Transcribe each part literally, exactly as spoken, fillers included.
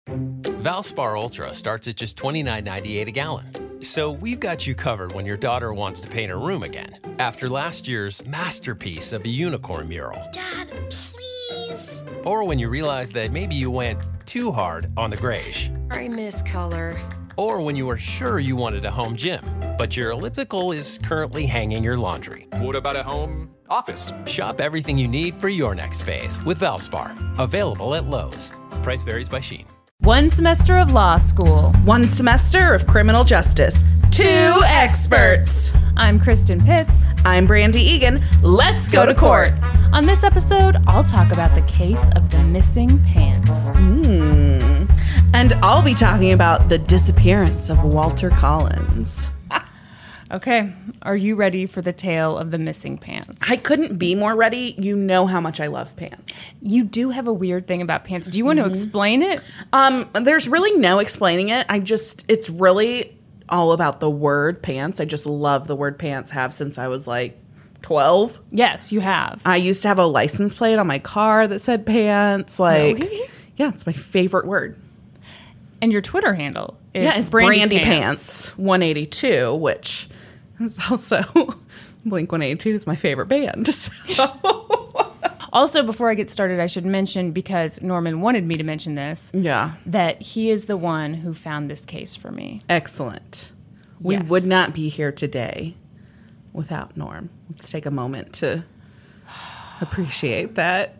Valspar Ultra starts at just twenty-nine ninety-eight a gallon. So we've got you covered when your daughter wants to paint her room again after last year's masterpiece of a unicorn mural. Dad, please. Or when you realize that maybe you went too hard on the grayish. I miss color. Or when you were sure you wanted a home gym, but your elliptical is currently hanging your laundry. What about a home office? Shop everything you need for your next phase with Valspar. Available at Lowe's. Price varies by Shein. One semester of law school. One semester of criminal justice. Two experts. I'm Kristen Pitts. I'm Brandy Egan. Let's go to court. On this episode, I'll talk about the case of the missing pants. Mm. And I'll be talking about the disappearance of Walter Collins. Okay, are you ready for the tale of the missing pants? I couldn't be more ready. You know how much I love pants. You do have a weird thing about pants. Do you want mm-hmm. to explain it? Um, there's really no explaining it. I just, it's really all about the word pants. I just love the word pants, have since I was like twelve. Yes, you have. I used to have a license plate on my car that said pants. Like, really? Yeah, it's my favorite word. And your Twitter handle is yeah, it's Brandy, Brandy Pants. Pants one eighty-two, which is also Blink one eighty-two is my favorite band. So. Also, before I get started, I should mention, because Norman wanted me to mention this, yeah, that he is the one who found this case for me. Excellent. We Yes. would not be here today without Norm. Let's take a moment to appreciate that.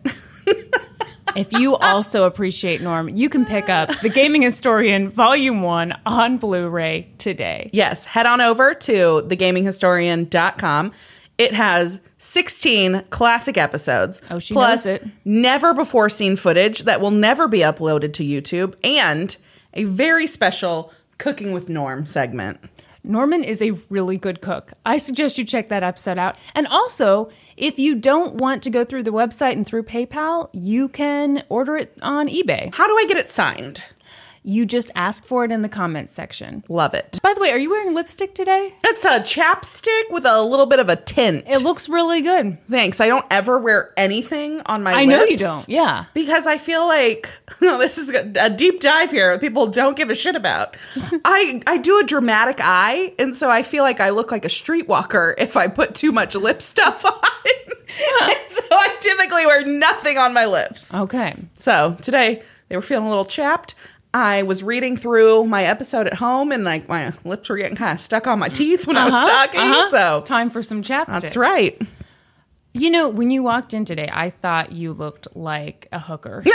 If you also appreciate Norm, you can pick up The Gaming Historian Volume one on Blu-ray today. Yes, head on over to the gaming historian dot com. It has sixteen classic episodes. Oh, she plus knows it. Never before seen footage that will never be uploaded to YouTube, and a very special Cooking with Norm segment. Norman is a really good cook. I suggest you check that episode out. And also, if you don't want to go through the website and through PayPal, you can order it on eBay. How do I get it signed? You just ask for it in the comments section. Love it. By the way, are you wearing lipstick today? It's a chapstick with a little bit of a tint. It looks really good. Thanks. I don't ever wear anything on my I lips. know you don't, yeah. Because I feel like, oh, this is a deep dive here that people don't give a shit about. I, I do a dramatic eye, and so I feel like I look like a streetwalker if I put too much lip stuff on. And so I typically wear nothing on my lips. Okay. So today, they were feeling a little chapped. I was reading through my episode at home, and like my lips were getting kind of stuck on my teeth when uh-huh, I was talking. Uh-huh. So time for some chapstick. That's right. You know, when you walked in today, I thought you looked like a hooker. So.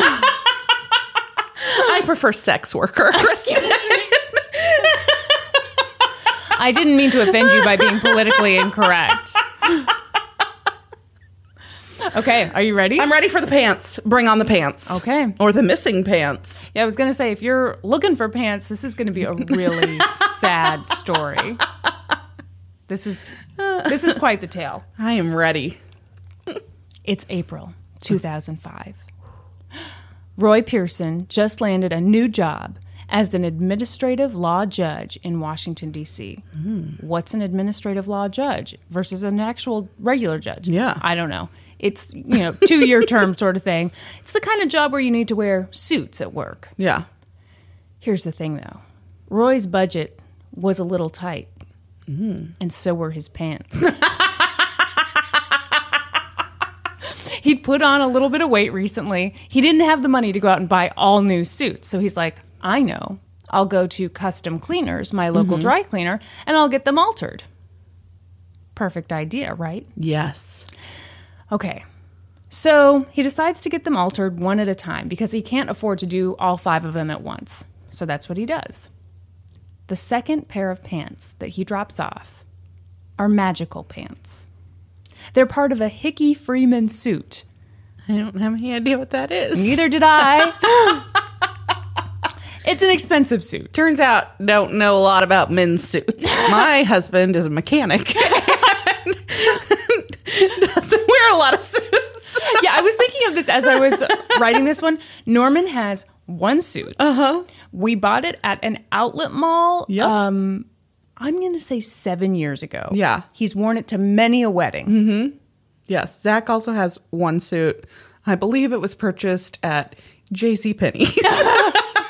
I prefer sex worker. I didn't mean to offend you by being politically incorrect. Okay, are you ready? I'm ready for the pants. Bring on the pants. Okay. Or the missing pants. Yeah, I was going to say, if you're looking for pants, this is going to be a really sad story. This is this is quite the tale. I am ready. It's April two thousand five. Roy Pearson just landed a new job as an administrative law judge in Washington, D C Mm. What's an administrative law judge versus an actual regular judge? Yeah. I don't know. It's, you know, two-year term sort of thing. It's the kind of job where you need to wear suits at work. Yeah. Here's the thing, though. Roy's budget was a little tight, mm. and so were his pants. He'd put on a little bit of weight recently. He didn't have the money to go out and buy all new suits, so he's like, I know. I'll go to Custom Cleaners, my local mm-hmm. dry cleaner, and I'll get them altered. Perfect idea, right? Yes. Okay, so he decides to get them altered one at a time because he can't afford to do all five of them at once. So that's what he does. The second pair of pants that he drops off are magical pants. They're part of a Hickey Freeman suit. I don't have any idea what that is. Neither did I. It's an expensive suit. Turns out, don't know a lot about men's suits. My husband is a mechanic. Doesn't wear a lot of suits. Yeah, I was thinking of this as I was writing this one. Norman has one suit. Uh-huh. We bought it at an outlet mall. Yep. Um, I'm going to say seven years ago. Yeah. He's worn it to many a wedding. Mm-hmm. Yes. Zach also has one suit. I believe it was purchased at JCPenney's.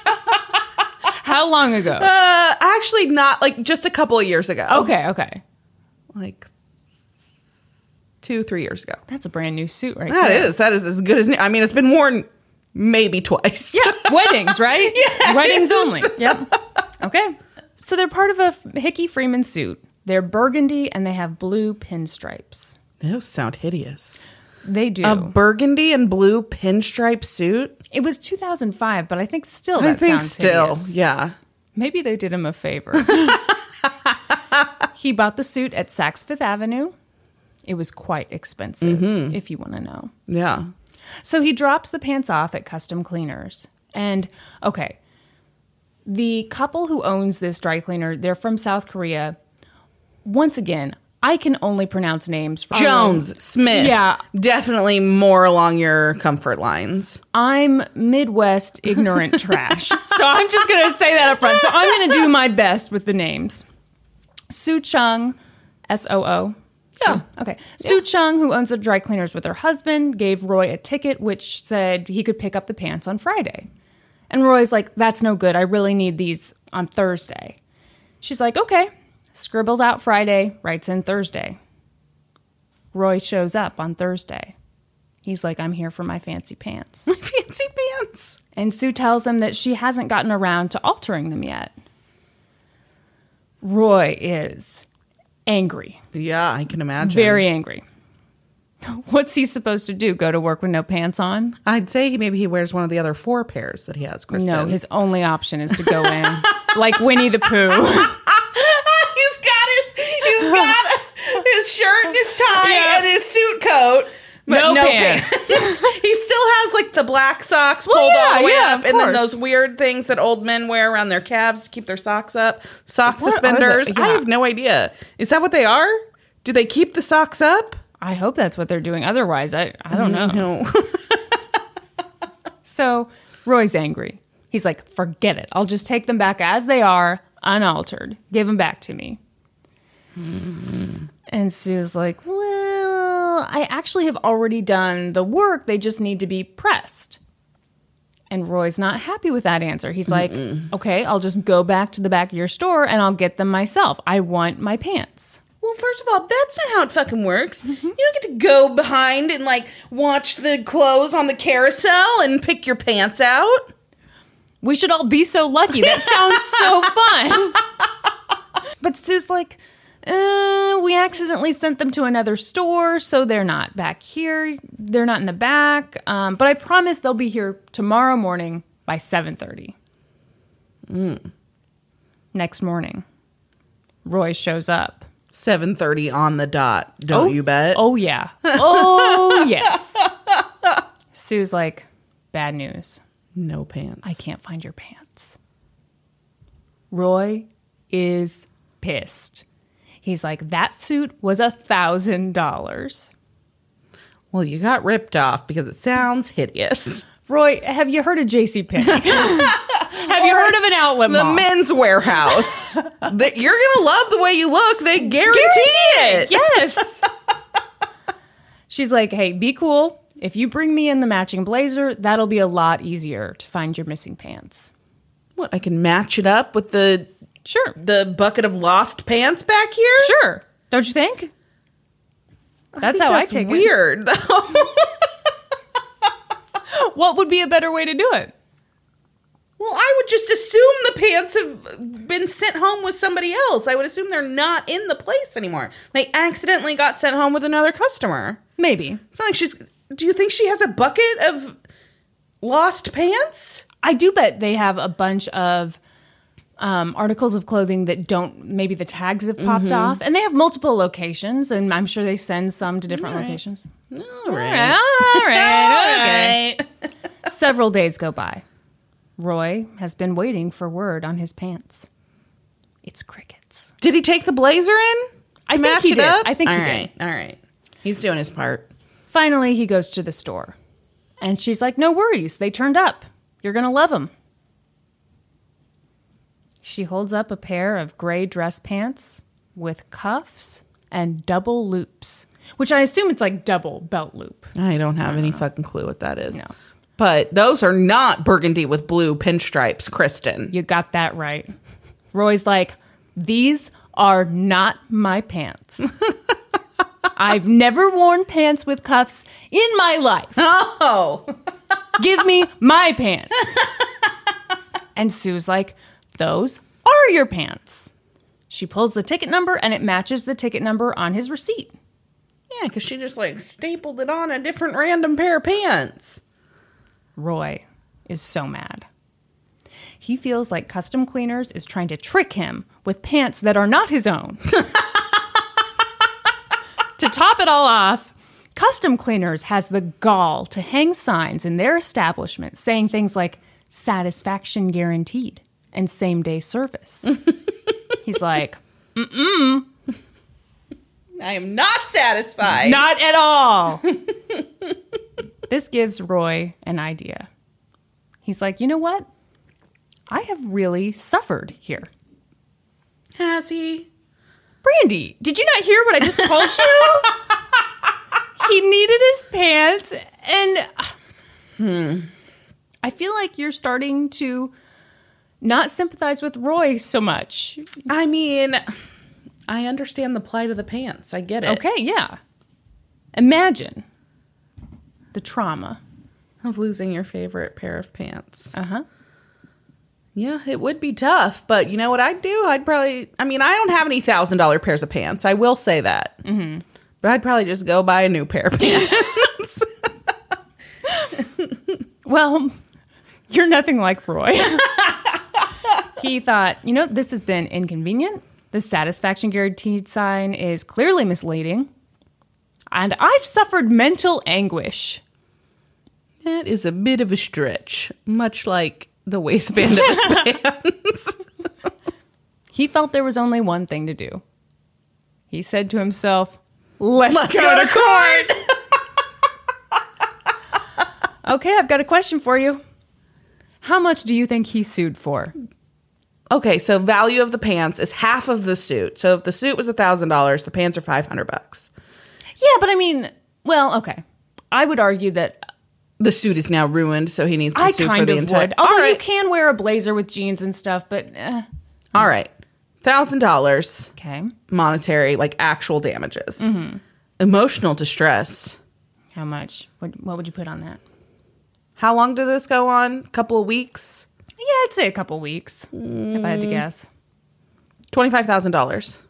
How long ago? Uh, actually, not like just a couple of years ago. Okay, okay. Like two, three years ago. That's a brand new suit right That there. is. That is as good as. I mean, it's been worn maybe twice. Yeah, weddings, right? Yes. Weddings only. Yep. Okay. So they're part of a Hickey Freeman suit. They're burgundy and they have blue pinstripes. Those sound hideous. They do. A burgundy and blue pinstripe suit. It was two thousand five, but I think still I that think sounds still, hideous. yeah. Maybe they did him a favor. He bought the suit at Saks Fifth Avenue. It was quite expensive, Mm-hmm. if you want to know. Yeah. So he drops the pants off at Custom Cleaners. And, okay, the couple who owns this dry cleaner, they're from South Korea. Once again, I can only pronounce names. For Jones, Smith. Yeah. Definitely more along your comfort lines. I'm Midwest ignorant trash. So I'm just going to say that up front. So I'm going to do my best with the names. Soo Chung, S O O. Yeah. Okay. Soo Chung, who owns the dry cleaners with her husband, gave Roy a ticket which said he could pick up the pants on Friday. And Roy's like, that's no good. I really need these on Thursday. She's like, okay. Scribbles out Friday, writes in Thursday. Roy shows up on Thursday. He's like, I'm here for my fancy pants. My fancy pants. And Sue tells him that she hasn't gotten around to altering them yet. Roy is angry. Yeah, I can imagine. Very angry. What's he supposed to do? Go to work with no pants on? I'd say maybe he wears one of the other four pairs that he has, Kristen. No, his only option is to go in like Winnie the Pooh. he's got his he's got his shirt and his tie Yeah. and his suit coat. But No no, pants. pants. He still has like the black socks pulled Well, yeah, all the way yeah, up, of and then course. those weird things that old men wear around their calves to keep their socks up. Sock What are suspenders. they? I Yeah. have no idea. Is that what they are? Do they keep the socks up? I hope that's what they're doing. Otherwise, I, I don't know. No. So Roy's angry. He's like, forget it. I'll just take them back as they are, unaltered. Give them back to me. Mm-hmm. And Sue's like, well, I actually have already done the work. They just need to be pressed. And Roy's not happy with that answer. He's like, Mm-mm. okay, I'll just go back to the back of your store and I'll get them myself. I want my pants. Well, first of all, that's not how it fucking works. You don't get to go behind and, like, watch the clothes on the carousel and pick your pants out. We should all be so lucky. That sounds so fun. But Sue's like, uh, we accidentally sent them to another store, so they're not back here. They're not in the back. Um, but I promise they'll be here tomorrow morning by seven thirty. Mm. Next morning, Roy shows up. seven thirty on the dot, don't oh, you bet? Oh, yeah. Oh, yes. Sue's like, bad news. No pants. I can't find your pants. Roy is pissed. He's like, that suit was a thousand dollars. Well, you got ripped off because it sounds hideous. Roy, have you heard of JCPenney? Have you heard of an outlet The mall? Men's Warehouse. That you're gonna love the way you look. They guarantee, it. Yes. She's like, hey, be cool. If you bring me in the matching blazer, that'll be a lot easier to find your missing pants. What? I can match it up with the Sure. the bucket of lost pants back here. Sure. Don't you think? That's I think how that's I take it. weird, though. What would be a better way to do it? Well, I would just assume the pants have been sent home with somebody else. I would assume they're not in the place anymore. They accidentally got sent home with another customer. Maybe. It's not like she's... Do you think she has a bucket of lost pants? I do bet they have a bunch of um, articles of clothing that don't, maybe the tags have popped Mm-hmm. off. And they have multiple locations, and I'm sure they send some to different All right. locations. All All right. right. All right. Okay. All right. Several days go by. Roy has been waiting for word on his pants. It's crickets. Did he take the blazer in? I to think match he it did. up? I think he All did. right. All right. He's doing his part. Finally, he goes to the store. And she's like, no worries. They turned up. You're going to love them. She holds up a pair of gray dress pants with cuffs and double loops, which I assume it's like double belt loop. I don't have any fucking clue what that is. No. but those are not burgundy with blue pinstripes, Kristen. You got that right. Roy's like, these are not my pants. I've never worn pants with cuffs in my life. Oh. Give me my pants. And Sue's like, those are your pants. She pulls the ticket number and it matches the ticket number on his receipt. Yeah, because she just like stapled it on a different random pair of pants. Roy is so mad. He feels like Custom Cleaners is trying to trick him with pants that are not his own. To top it all off, Custom Cleaners has the gall to hang signs in their establishment saying things like satisfaction guaranteed and same day service. He's like, mm-mm. I am not satisfied. Not at all. This gives Roy an idea. He's like, you know what? I have really suffered here. Has he? Brandy, did you not hear what I just told you? He needed his pants, and hmm, I feel like you're starting to not sympathize with Roy so much. I mean, I understand the plight of the pants. I get it. Okay, yeah. Imagine the trauma of losing your favorite pair of pants. Uh-huh. Yeah, it would be tough, but you know what I'd do? I'd probably, I mean, I don't have any one thousand dollars pairs of pants. I will say that. Mm-hmm. But I'd probably just go buy a new pair of pants. Well, you're nothing like Roy. He thought, you know, this has been inconvenient. The satisfaction guaranteed sign is clearly misleading. And I've suffered mental anguish. That is a bit of a stretch, much like the waistband of his pants. He felt there was only one thing to do. He said to himself, let's, Let's go, go to to court. Okay, I've got a question for you. How much do you think he sued for? Okay, so value of the pants is half of the suit. So if the suit was one thousand dollars, the pants are five hundred bucks. Yeah, but I mean, well, okay. I would argue that The suit is now ruined, so he needs to I sue kind for the of entire. would. Although All right. you can wear a blazer with jeans and stuff, but eh. All right, thousand dollars Okay. monetary, like actual damages. Mm-hmm. Emotional distress. How much? What, what would you put on that? How long did this go on? Couple of weeks. Yeah, I'd say a couple weeks, mm. if I had to guess. Twenty-five thousand dollars.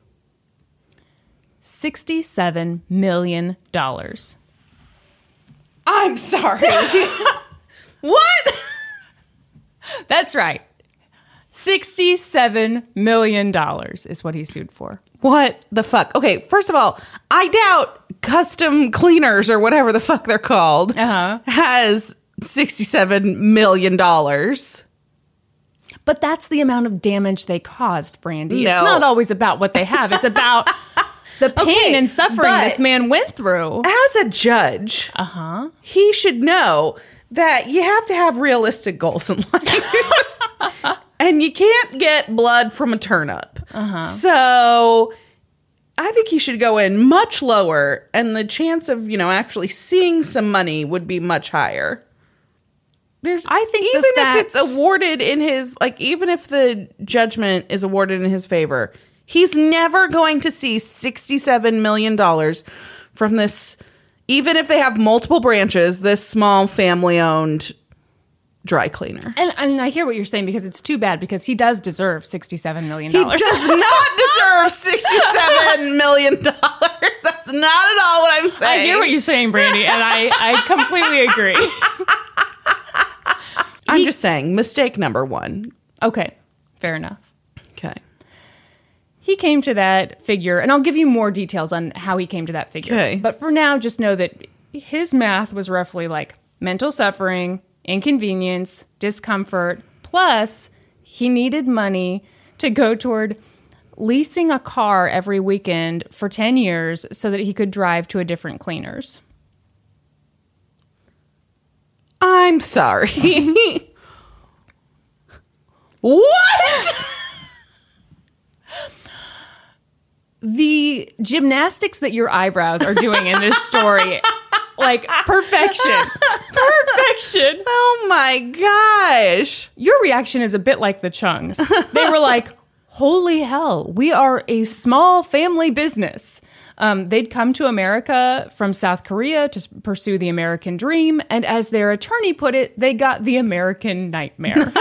Sixty-seven million dollars. I'm sorry. What? That's right. Sixty-seven million dollars is what he sued for. What the fuck? Okay, first of all, I doubt Custom Cleaners or whatever the fuck they're called Uh-huh. has sixty-seven million dollars. But that's the amount of damage they caused, Brandy. No. It's not always about what they have. It's about the pain Okay, and suffering but- this man went through. As a judge, uh-huh, he should know that you have to have realistic goals in life. And you can't get blood from a turnip. Uh-huh. So I think he should go in much lower, and the chance of, you know, actually seeing some money would be much higher. There's, I think the even fact- if it's awarded in his, like, even if the judgment is awarded in his favor, he's never going to see sixty-seven million dollars from this, even if they have multiple branches, this small family-owned dry cleaner. And, and I hear what you're saying, because it's too bad, because he does deserve sixty-seven million He dollars. does not deserve sixty-seven million dollars. That's not at all what I'm saying. I hear what you're saying, Brandy, and I, I completely agree. I'm He- just saying, mistake number one. Okay, fair enough. Okay. He came to that figure, and I'll give you more details on how he came to that figure. Okay. But for now, just know that his math was roughly like mental suffering, inconvenience, discomfort, plus he needed money to go toward leasing a car every weekend for ten years so that he could drive to a different cleaner's. I'm sorry. What? The gymnastics that your eyebrows are doing in this story, like perfection. reaction. Oh my gosh. Your reaction is a bit like the Chungs. They were like, holy hell, we are a small family business. Um, they'd come to America from South Korea to pursue the American dream, and as their attorney put it, they got the American nightmare.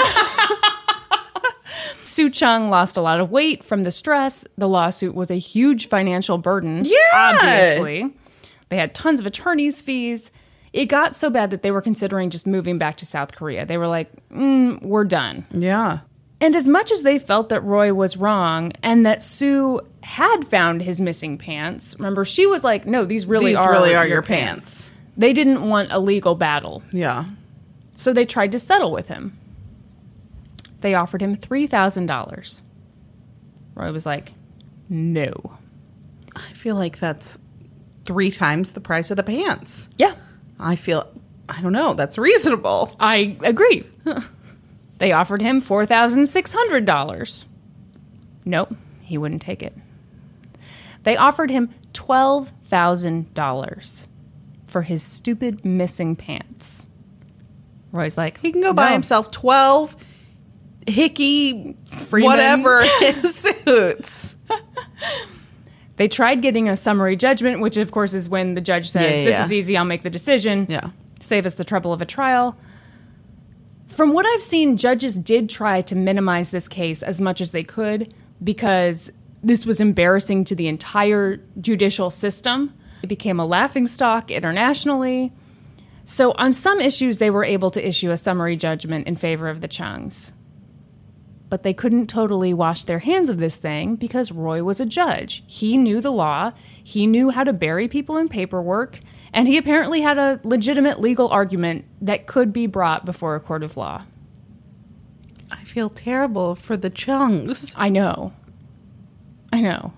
Sue Chung lost a lot of weight from the stress. The lawsuit was a huge financial burden, yeah. obviously. They had tons of attorney's fees. It got so bad that they were considering just moving back to South Korea. They were like, mm, we're done. Yeah. And as much as they felt that Roy was wrong and that Sue had found his missing pants, remember, she was like, no, these really These are, really are your, your pants. pants. They didn't want a legal battle. Yeah. So they tried to settle with him. They offered him three thousand dollars. Roy was like, no. I feel like that's three times the price of the pants. Yeah. I feel, I don't know, that's reasonable. I agree. They offered him four thousand six hundred dollars. Nope, he wouldn't take it. They offered him twelve thousand dollars for his stupid missing pants. Roy's like, He can go buy no. himself twelve hickey, Freeman. whatever suits. They tried getting a summary judgment, which of course is when the judge says, Yeah, yeah, this yeah. is easy, I'll make the decision. Yeah. Save us the trouble of a trial. From what I've seen, judges did try to minimize this case as much as they could because this was embarrassing to the entire judicial system. It became a laughingstock internationally. So on some issues, they were able to issue a summary judgment in favor of the Chungs. But they couldn't totally wash their hands of this thing because Roy was a judge. He knew the law. He knew how to bury people in paperwork. And he apparently had a legitimate legal argument that could be brought before a court of law. I feel terrible for the Chungs. I know. I know.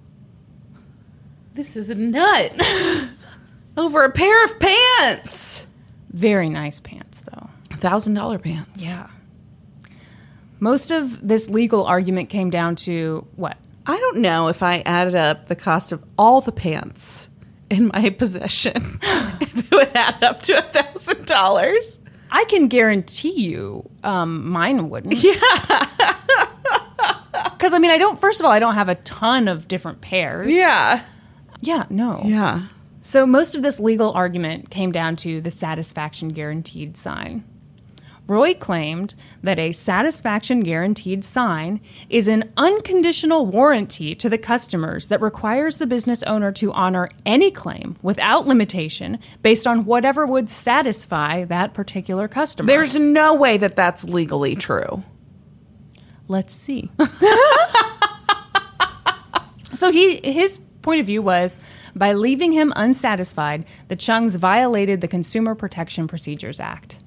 This is nuts. Over a pair of pants. Very nice pants, though. one thousand dollars pants. Yeah. Most of this legal argument came down to what? I don't know if I added up the cost of all the pants in my possession, if it would add up to one thousand dollars. I can guarantee you um, mine wouldn't. Yeah. Because, I mean, I don't, first of all, I don't have a ton of different pairs. Yeah. Yeah, no. Yeah. So most of this legal argument came down to the satisfaction guaranteed sign. Roy claimed that a satisfaction guaranteed sign is an unconditional warranty to the customers that requires the business owner to honor any claim without limitation based on whatever would satisfy that particular customer. There's no way that that's legally true. Let's see. So he his point of view was, by leaving him unsatisfied, the Chungs violated the Consumer Protection Procedures Act.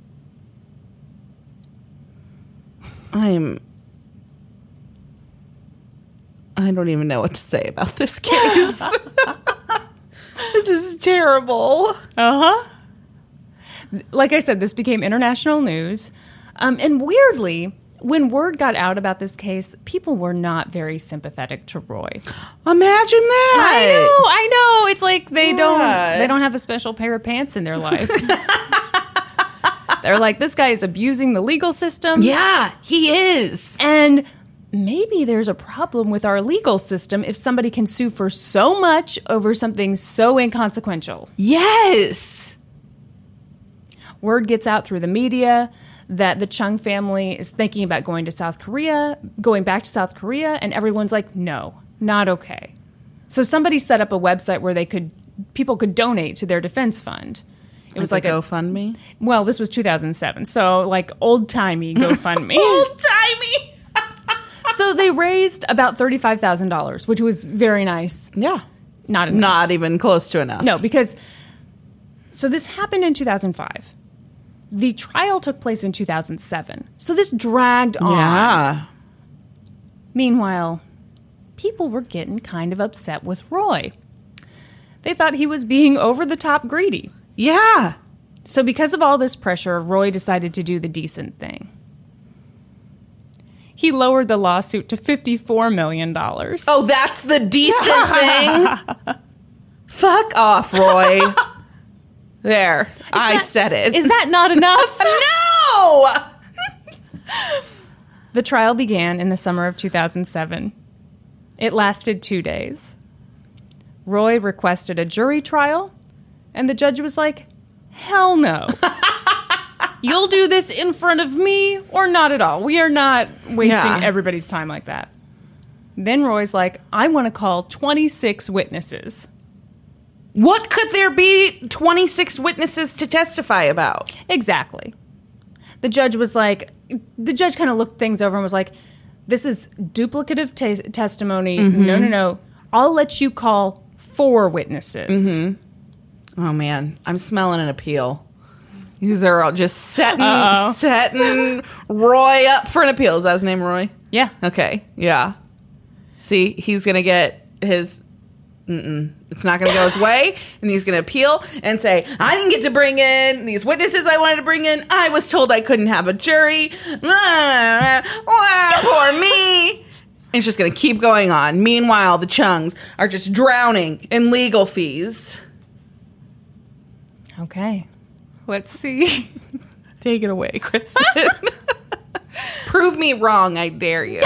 I'm... I don't even know what to say about this case. This is terrible. Uh-huh. Like I said, this became international news. Um, and weirdly, when word got out about this case, people were not very sympathetic to Roy. Imagine that. I know, I know. It's like they Yeah. don't they don't have a special pair of pants in their life. They're like, this guy is abusing the legal system. Yeah, he is. And maybe there's a problem with our legal system if somebody can sue for so much over something so inconsequential. Yes. Word gets out through the media that the Chung family is thinking about going to South Korea, going back to South Korea, and everyone's like, no, not okay. So somebody set up a website where they could, people could donate to their defense fund. It was like, a a, GoFundMe. well, this was two thousand seven, so like old-timey GoFundMe. Old timey. So they raised about thirty-five thousand dollars, which was very nice. Yeah. Not enough. Not even close to enough. No, because, so this happened in two thousand five. The trial took place in two thousand seven. So this dragged on. Yeah. Meanwhile, people were getting kind of upset with Roy. They thought he was being over-the-top greedy. Yeah. So because of all this pressure, Roy decided to do the decent thing. He lowered the lawsuit to fifty-four million dollars. Oh, that's the decent thing? Fuck off, Roy. There. I that- said it. Is that not enough? No! The trial began in the summer of two thousand seven. It lasted two days. Roy requested a jury trial, and the judge was like, hell no. You'll do this in front of me or not at all. We are not wasting Yeah. everybody's time like that. Then Roy's like, I want to call twenty-six witnesses. What could there be twenty-six witnesses to testify about? Exactly. The judge was like, the judge kind of looked things over and was like, this is duplicative te- testimony. Mm-hmm. No, no, no. I'll let you call four witnesses. Mm-hmm. Oh, man. I'm smelling an appeal. These are all just setting, Uh-oh. setting Roy up for an appeal. Is that his name, Roy? Yeah. Okay. Yeah. See, he's going to get his... Mm-mm. It's not going to go his way, and he's going to appeal and say, I didn't get to bring in these witnesses I wanted to bring in. I was told I couldn't have a jury. Ah, ah, poor me. And it's just going to keep going on. Meanwhile, the Chungs are just drowning in legal fees. Okay. Let's see. Take it away, Kristen. Prove me wrong, I dare you.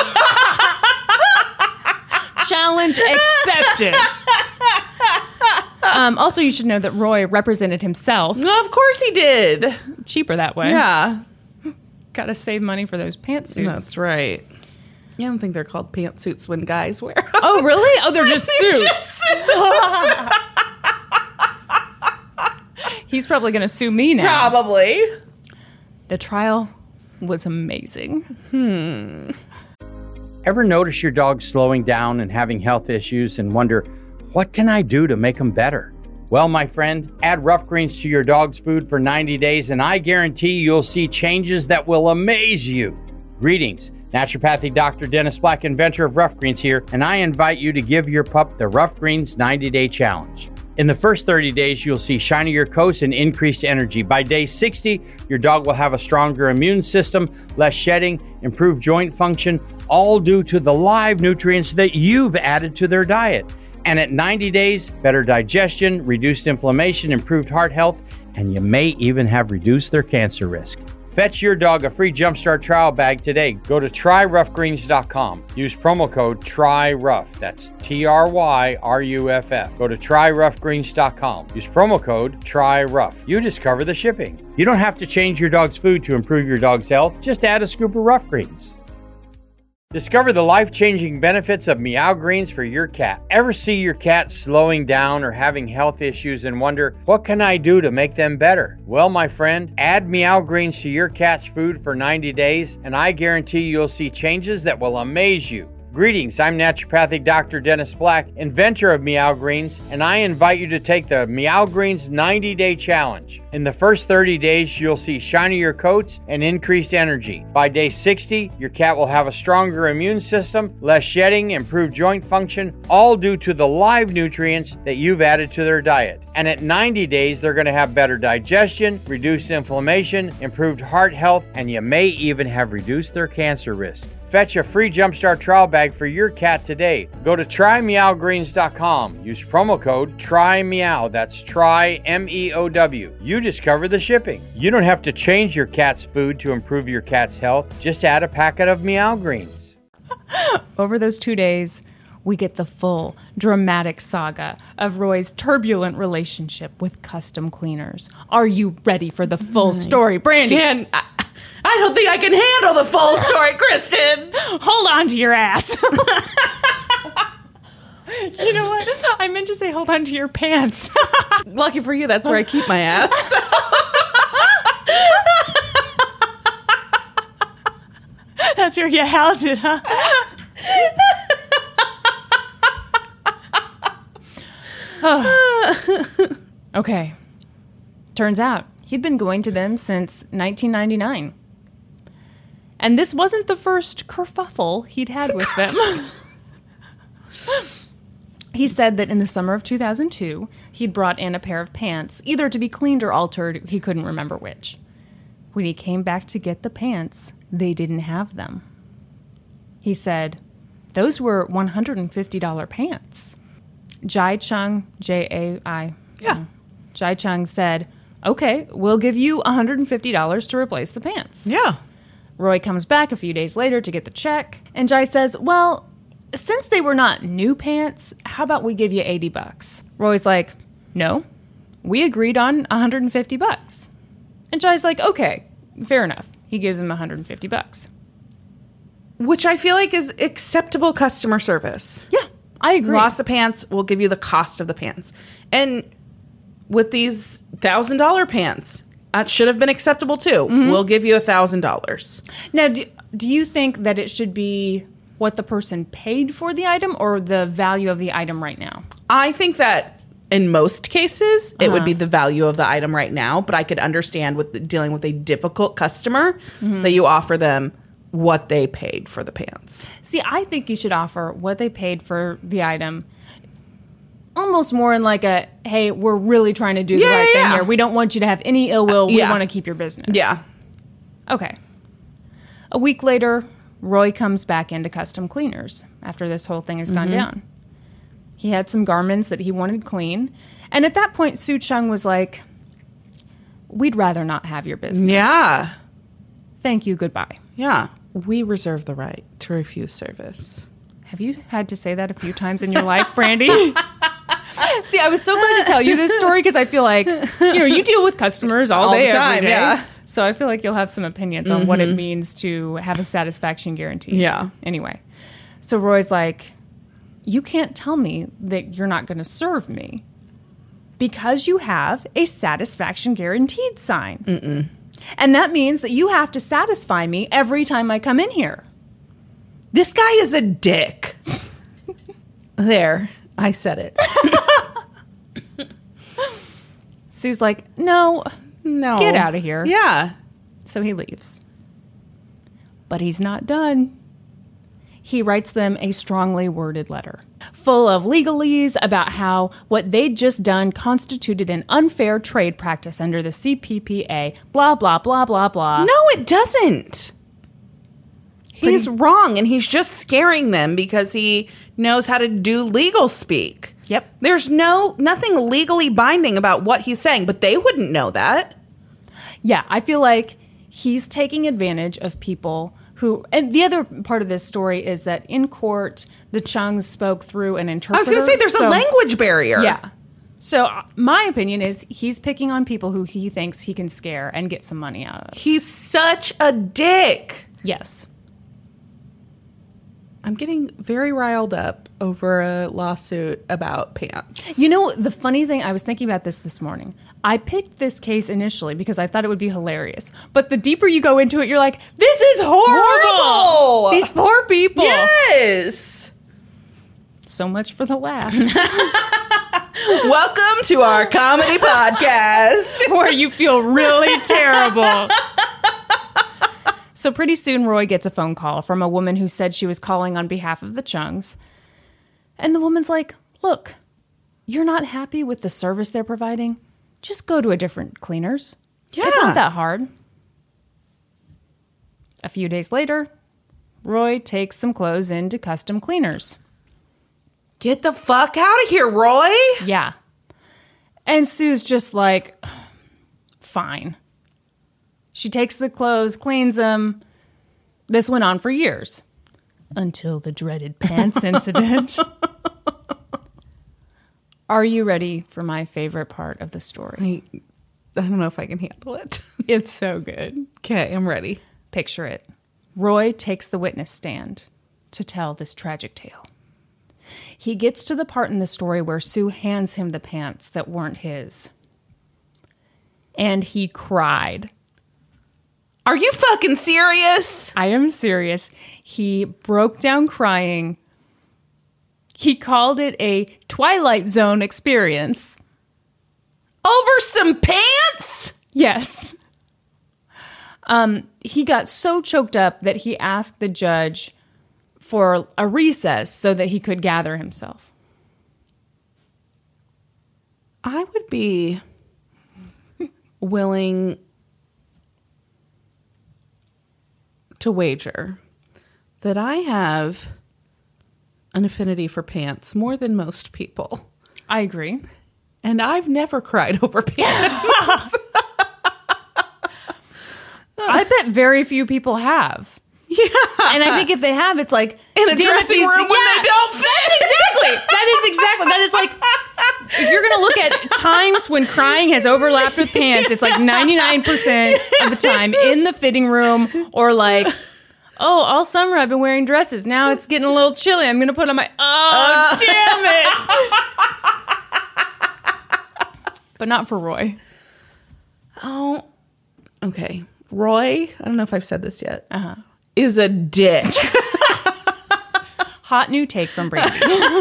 Challenge accepted. Um, also, you should know that Roy represented himself. Well, of course he did. Cheaper that way. Yeah. Got to save money for those pantsuits. That's right. I don't think they're called pantsuits when guys wear them. Oh, really? Oh, they're just They're suits. just He's probably going to sue me now. Probably. The trial was amazing. Ever notice your dog slowing down and having health issues and wonder, what can I do to make them better? Well, my friend, add Rough Greens to your dog's food for ninety days and I guarantee you'll see changes that will amaze you. Greetings, naturopathic Doctor Dennis Black, inventor of Rough Greens here, and I invite you to give your pup the Rough Greens ninety day challenge. In the first thirty days, you'll see shinier coats and increased energy. By day sixty, your dog will have a stronger immune system, less shedding, improved joint function, all due to the live nutrients that you've added to their diet. And at ninety days, better digestion, reduced inflammation, improved heart health, and you may even have reduced their cancer risk. Fetch your dog a free Jumpstart trial bag today. Go to try rough greens dot com. Use promo code TRYROUGH. That's T R Y R U F F. Go to try rough greens dot com. Use promo code TRYROUGH. You discover the shipping. You don't have to change your dog's food to improve your dog's health. Just add a scoop of Rough Greens. Discover the life-changing benefits of Meow Greens for your cat. Ever see your cat slowing down or having health issues and wonder, what can I do to make them better? Well, my friend, add Meow Greens to your cat's food for ninety days, and I guarantee you'll see changes that will amaze you. Greetings, I'm naturopathic Doctor Dennis Black, inventor of Meow Greens, and I invite you to take the Meow Greens ninety day challenge. In the first thirty days, you'll see shinier coats and increased energy. By day sixty, your cat will have a stronger immune system, less shedding, improved joint function, all due to the live nutrients that you've added to their diet. And at ninety days, they're going to have better digestion, reduced inflammation, improved heart health, and you may even have reduced their cancer risk. Fetch a free Jumpstart trial bag for your cat today. Go to try meow greens dot com. Use promo code TRYMEOW. That's try M E O W. You discover the shipping. You don't have to change your cat's food to improve your cat's health. Just add a packet of Meow Greens. Over those two days, we get the full dramatic saga of Roy's turbulent relationship with custom cleaners. Are you ready for the full story, Brandy? Can, I, I don't think I can handle the full story, Kristen. Hold on to your ass. You know what? I meant to say hold on to your pants. Lucky for you, that's where I keep my ass. That's where you house it, huh? Oh. Okay. Turns out he'd been going to them since nineteen ninety-nine. And this wasn't the first kerfuffle he'd had with them. He said that in the summer of two thousand two, he'd brought in a pair of pants, either to be cleaned or altered, he couldn't remember which. When he came back to get the pants, they didn't have them. He said, those were one hundred fifty dollars pants. Jai Chung, J A I. Yeah. Jai Chung said, okay, we'll give you one hundred fifty dollars to replace the pants. Yeah. Roy comes back a few days later to get the check, and Jai says, well, since they were not new pants, how about we give you eighty bucks? Roy's like, no, we agreed on one hundred fifty bucks. And Jai's like, okay, fair enough. He gives him one hundred fifty bucks. Which I feel like is acceptable customer service. Yeah, I agree. Lost the pants, we'll give you the cost of the pants. And with these one thousand dollars pants, that should have been acceptable too. Mm-hmm. We'll give you one thousand dollars. Now, do, do you think that it should be what the person paid for the item or the value of the item right now? I think that in most cases, it uh-huh. would be the value of the item right now, but I could understand with the, dealing with a difficult customer mm-hmm. that you offer them what they paid for the pants. See, I think you should offer what they paid for the item almost more in like a, hey, we're really trying to do the yeah, right yeah. thing here. We don't want you to have any ill will. Uh, we yeah. want to keep your business. Yeah. Okay. A week later, Roy comes back into Custom Cleaners after this whole thing has gone mm-hmm. down. He had some garments that he wanted clean. And at that point, Sue Chung was like, we'd rather not have your business. Yeah. Thank you. Goodbye. Yeah. We reserve the right to refuse service. Have you had to say that a few times in your life, Brandy? See, I was so glad to tell you this story because I feel like, you know, you deal with customers all, all day, the time, every day. yeah. So I feel like you'll have some opinions on mm-hmm. what it means to have a satisfaction guarantee. Yeah. Anyway, so Roy's like, you can't tell me that you're not going to serve me because you have a satisfaction guaranteed sign. Mm-mm. And that means that you have to satisfy me every time I come in here. This guy is a dick. There, I said it. Sue's like, no, no, get out of here. Yeah. So he leaves. But he's not done. He writes them a strongly worded letter full of legalese about how what they'd just done constituted an unfair trade practice under the C P P A, blah, blah, blah, blah, blah. No, it doesn't. He's Pretty- wrong, and he's just scaring them because he knows how to do legal speak. Yep. There's no nothing legally binding about what he's saying, but they wouldn't know that. Yeah, I feel like he's taking advantage of people who, and the other part of this story is that in court, the Chungs spoke through an interpreter. I was going to say, there's so, a language barrier. Yeah. So uh, my opinion is he's picking on people who he thinks he can scare and get some money out of. He's such a dick. Yes. I'm getting very riled up over a lawsuit about pants. You know, the funny thing, I was thinking about this this morning. I picked this case initially because I thought it would be hilarious. But the deeper you go into it, you're like, this is horrible. Horrible. These poor people. Yes. So much for the laughs. Welcome to our comedy podcast. Where you feel really terrible. So pretty soon, Roy gets a phone call from a woman who said she was calling on behalf of the Chungs. And the woman's like, look, you're not happy with the service they're providing? Just go to a different cleaners. Yeah. It's not that hard. A few days later, Roy takes some clothes into Custom Cleaners. Get the fuck out of here, Roy. Yeah. And Sue's just like, fine. She takes the clothes, cleans them. This went on for years. Until the dreaded pants incident. Are you ready for my favorite part of the story? I, I don't know if I can handle it. It's so good. Okay, I'm ready. Picture it. Roy takes the witness stand to tell this tragic tale. He gets to the part in the story where Sue hands him the pants that weren't his. And he cried. Are you fucking serious? I am serious. He broke down crying. He called it a Twilight Zone experience. Over some pants? Yes. Um, he got so choked up that he asked the judge for a recess so that he could gather himself. I would be willing to wager that I have an affinity for pants more than most people. I agree. And I've never cried over pants. I bet very few people have. Yeah. And I think if they have, it's like In a damn it, dressing these- room when yeah, they don't fit. Exactly. That is exactly. That is like, if you're going to look at times when crying has overlapped with pants, it's like ninety-nine percent of the time in the fitting room, or like, oh, all summer I've been wearing dresses. Now it's getting a little chilly. I'm going to put on my, oh, Uh. damn it. But not for Roy. Oh, okay. Roy, I don't know if I've said this yet, uh-huh. is a dick. Hot new take from Brandy.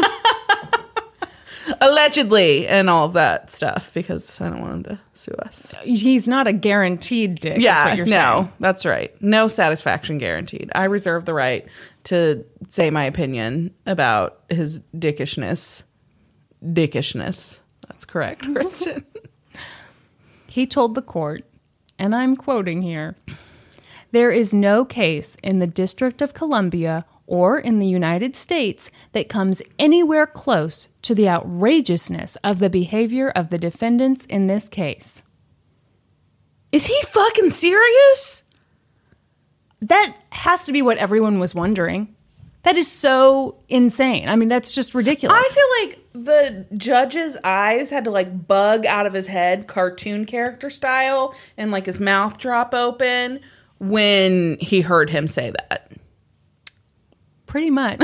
Allegedly, and all of that stuff, because I don't want him to sue us. He's not a guaranteed dick, Yeah, is what you're no, saying. that's right. No satisfaction guaranteed. I reserve the right to say my opinion about his dickishness. Dickishness. That's correct, Kristen. He told the court, and I'm quoting here, "There is no case in the District of Columbia or in the United States that comes anywhere close to the outrageousness of the behavior of the defendants in this case." Is he fucking serious? That has to be what everyone was wondering. That is so insane. I mean, that's just ridiculous. I feel like the judge's eyes had to like bug out of his head, cartoon character style, and like his mouth drop open when he heard him say that. Pretty much.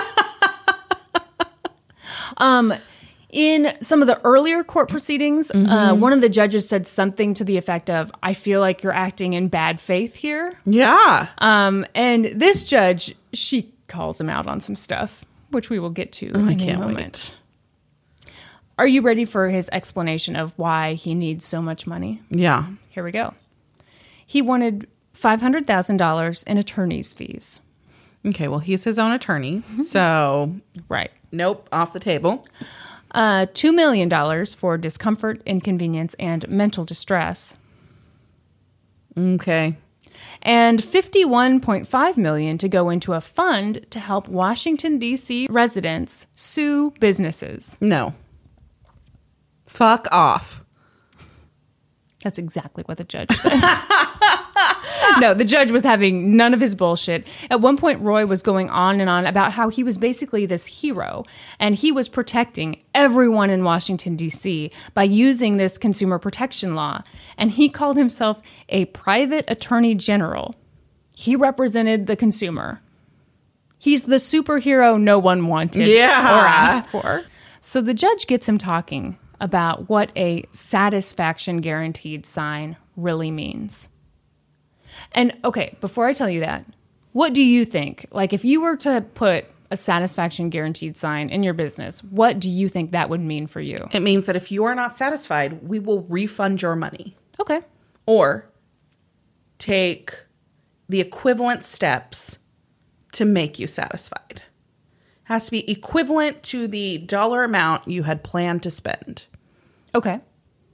um, in some of the earlier court proceedings, mm-hmm. uh, one of the judges said something to the effect of, "I feel like you're acting in bad faith here." Yeah. Um, and this judge, she calls him out on some stuff, which we will get to Oh, in I a can't moment. wait. Are you ready for his explanation of why he needs so much money? Yeah. Here we go. He wanted five hundred thousand dollars in attorney's fees. Okay, well, he's his own attorney, so Right. nope, off the table. Uh, two million dollars for discomfort, inconvenience, and mental distress. Okay. And fifty-one point five million dollars to go into a fund to help Washington, D C residents sue businesses. No. Fuck off. That's exactly what the judge said. No, the judge was having none of his bullshit. At one point, Roy was going on and on about how he was basically this hero, and he was protecting everyone in Washington, D C by using this consumer protection law. And he called himself a private attorney general. He represented the consumer. He's the superhero no one wanted Yeah. or asked for. So the judge gets him talking about what a satisfaction guaranteed sign really means. And okay, before I tell you that, what do you think? Like, if you were to put a satisfaction guaranteed sign in your business, what do you think that would mean for you? It means that if you are not satisfied, we will refund your money. Okay. Or take the equivalent steps to make you satisfied. Has to be equivalent to the dollar amount you had planned to spend. Okay.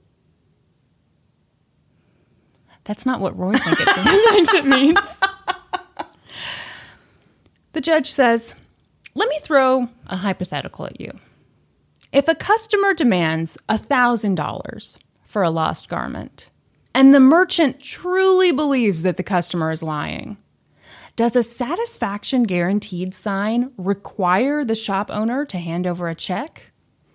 That's not what Roy think it thinks it means. The judge says, "Let me throw a hypothetical at you. If a customer demands one thousand dollars for a lost garment, and the merchant truly believes that the customer is lying, does a satisfaction guaranteed sign require the shop owner to hand over a check?"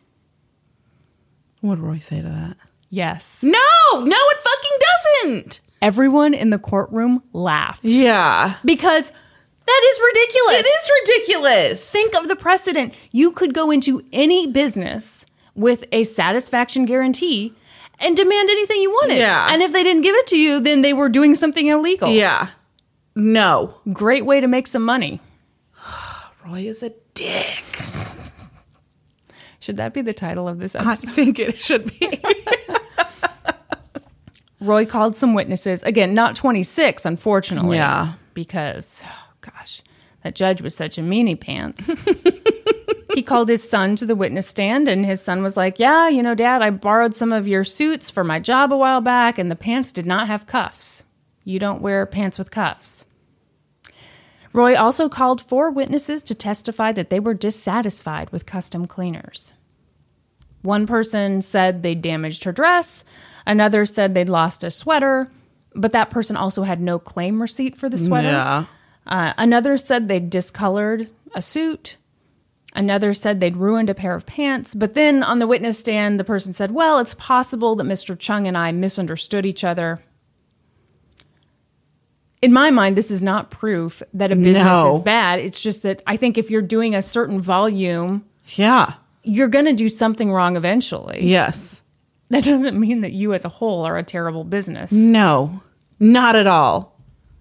What did Roy say to that? Yes. No, no, it fucking doesn't. Everyone in the courtroom laughed. Yeah. Because that is ridiculous. It is ridiculous. Think of the precedent. You could go into any business with a satisfaction guarantee and demand anything you wanted. Yeah. And if they didn't give it to you, then they were doing something illegal. Yeah. No. Great way to make some money. Roy is a dick. Should that be the title of this I episode? think it should be. Roy called some witnesses. Again, not twenty-six, unfortunately. Yeah. Because, oh gosh, that judge was such a meanie pants. He called his son to the witness stand, and his son was like, "Yeah, you know, Dad, I borrowed some of your suits for my job a while back, and the pants did not have cuffs. You don't wear pants with cuffs." Roy also called four witnesses to testify that they were dissatisfied with custom cleaners. One person said they damaged her dress. Another said they'd lost a sweater, but that person also had no claim receipt for the sweater. Yeah. Uh, another said they'd discolored a suit. Another said they'd ruined a pair of pants. But then on the witness stand, the person said, well, it's possible that Mister Chung and I misunderstood each other. In my mind, this is not proof that a business No. is bad. It's just that I think if you're doing a certain volume, Yeah. you're going to do something wrong eventually. Yes. That doesn't mean that you as a whole are a terrible business. No, not at all.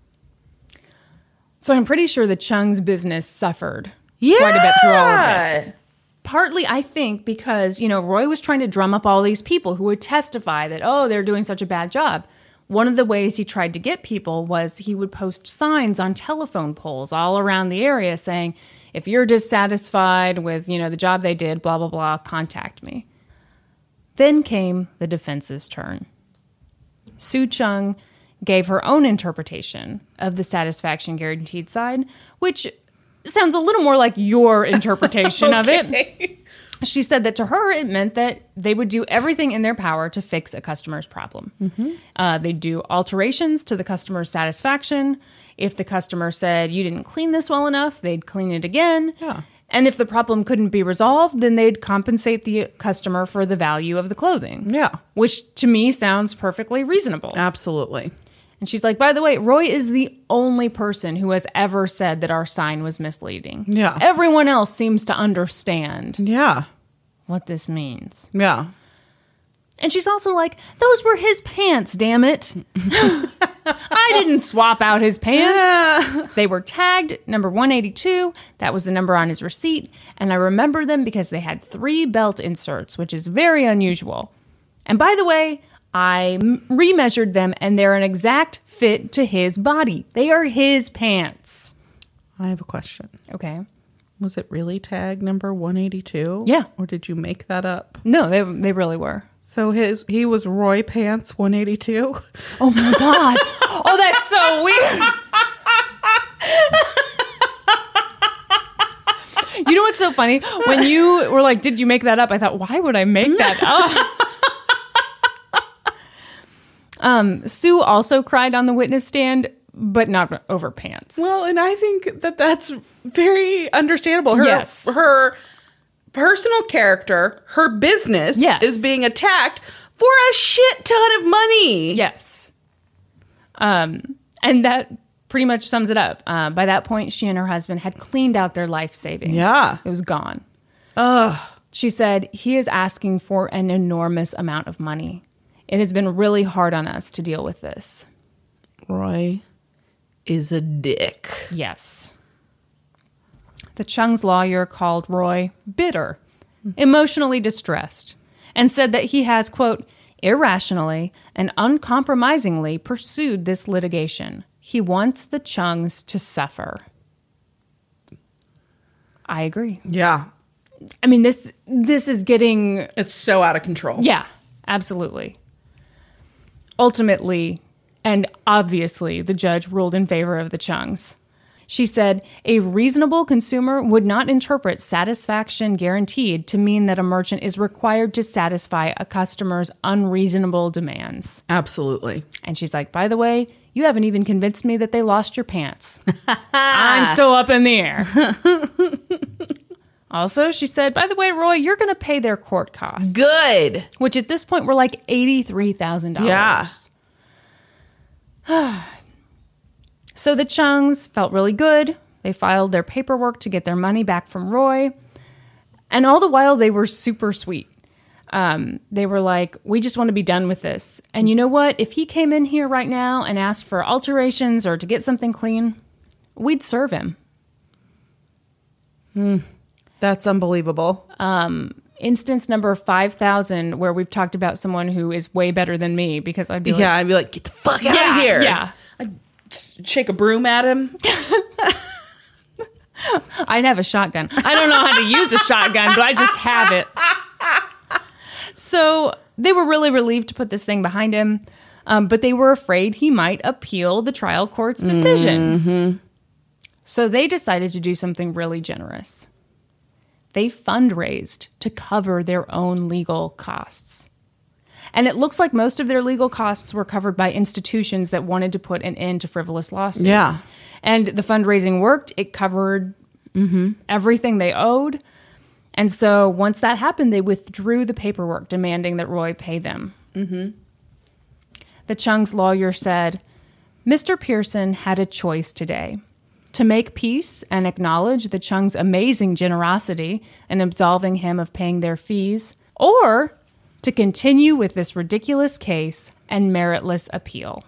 So I'm pretty sure the Chung's business suffered Yeah. quite a bit through all of this. Partly, I think, because, you know, Roy was trying to drum up all these people who would testify that, oh, they're doing such a bad job. One of the ways he tried to get people was he would post signs on telephone poles all around the area saying, if you're dissatisfied with, you know, the job they did, blah, blah, blah, contact me. Then came the defense's turn. Sue Chung gave her own interpretation of the satisfaction guaranteed side, which sounds a little more like your interpretation of it. She said that to her, it meant that they would do everything in their power to fix a customer's problem. Mm-hmm. Uh, they'd do alterations to the customer's satisfaction. If the customer said, you didn't clean this well enough, they'd clean it again. Yeah. And if the problem couldn't be resolved, then they'd compensate the customer for the value of the clothing. Yeah. Which to me sounds perfectly reasonable. Absolutely. And she's like, by the way, Roy is the only person who has ever said that our sign was misleading. Yeah. Everyone else seems to understand Yeah. what this means. Yeah. And she's also like, those were his pants, damn it. I didn't swap out his pants. Yeah. They were tagged number one eighty-two. That was the number on his receipt. And I remember them because they had three belt inserts, which is very unusual. And by the way, I m- remeasured them and they're an exact fit to his body. They are his pants. I have a question. Okay. Was it really tag number one eighty-two? Yeah. Or did you make that up? No, they they really were. So his he was Roy Pants one eighty-two? Oh my God. Oh, that's so weird. You know what's so funny? When you were like, did you make that up? I thought, why would I make that up? um, Sue also cried on the witness stand, but not over pants. Well, and I think that that's very understandable. Her, Yes. her personal character, her business Yes. is being attacked for a shit ton of money. Yes. Um, and that pretty much sums it up. Uh, by that point, she and her husband had cleaned out their life savings. Yeah. It was gone. Ugh. She said, he is asking for an enormous amount of money. It has been really hard on us to deal with this. Roy is a dick. Yes. The Chung's lawyer called Roy bitter, emotionally distressed, and said that he has, quote, irrationally and uncompromisingly pursued this litigation. He wants the Chungs to suffer. I agree. Yeah. I mean, this this is getting... It's so out of control. Yeah, absolutely. Ultimately, and obviously, the judge ruled in favor of the Chungs. She said, a reasonable consumer would not interpret satisfaction guaranteed to mean that a merchant is required to satisfy a customer's unreasonable demands. Absolutely. And she's like, by the way, you haven't even convinced me that they lost your pants. I'm still up in the air. Also, she said, by the way, Roy, you're going to pay their court costs. Good. Which at this point were like eighty-three thousand dollars. Yeah. So the Chungs felt really good. They filed their paperwork to get their money back from Roy. And all the while, they were super sweet. Um, they were like, we just want to be done with this. And you know what? If he came in here right now and asked for alterations or to get something clean, we'd serve him. Hmm. That's unbelievable. Um, instance number five thousand, where we've talked about someone who is way better than me, because I'd be like... Yeah, I'd be like, get the fuck out Yeah, of here. yeah. I'd shake a broom at him. I'd have a shotgun. I don't know how to use a shotgun, but I just have it. So they were really relieved to put this thing behind him, um, but they were afraid he might appeal the trial court's decision. Mm-hmm. So they decided to do something really generous. they fundraised to cover their own legal costs. And it looks like most of their legal costs were covered by institutions that wanted to put an end to frivolous lawsuits. Yeah. And the fundraising worked. It covered mm-hmm. everything they owed. And so once that happened, they withdrew the paperwork demanding that Roy pay them. Mm-hmm. The Chung's lawyer said, Mister Pearson had a choice today: to make peace and acknowledge the Chung's amazing generosity in absolving him of paying their fees, or to continue with this ridiculous case and meritless appeal.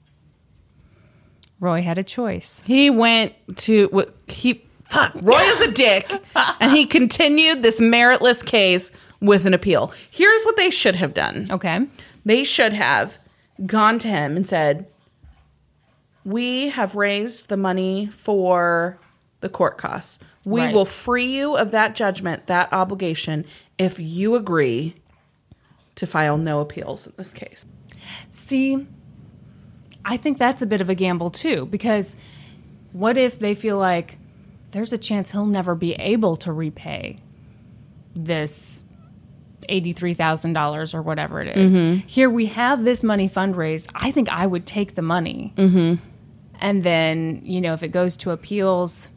Roy had a choice. He went to, he, fuck, Roy is a dick, and he continued this meritless case with an appeal. Here's what they should have done. Okay. They should have gone to him and said, we have raised the money for the court costs. We Right. will free you of that judgment, that obligation, if you agree to file no appeals in this case. See, I think that's a bit of a gamble too, because what if they feel like there's a chance he'll never be able to repay this eighty-three thousand dollars or whatever it is. Mm-hmm. Here we have this money fundraised. I think I would take the money. Mm-hmm. And then, you know, if it goes to appeals,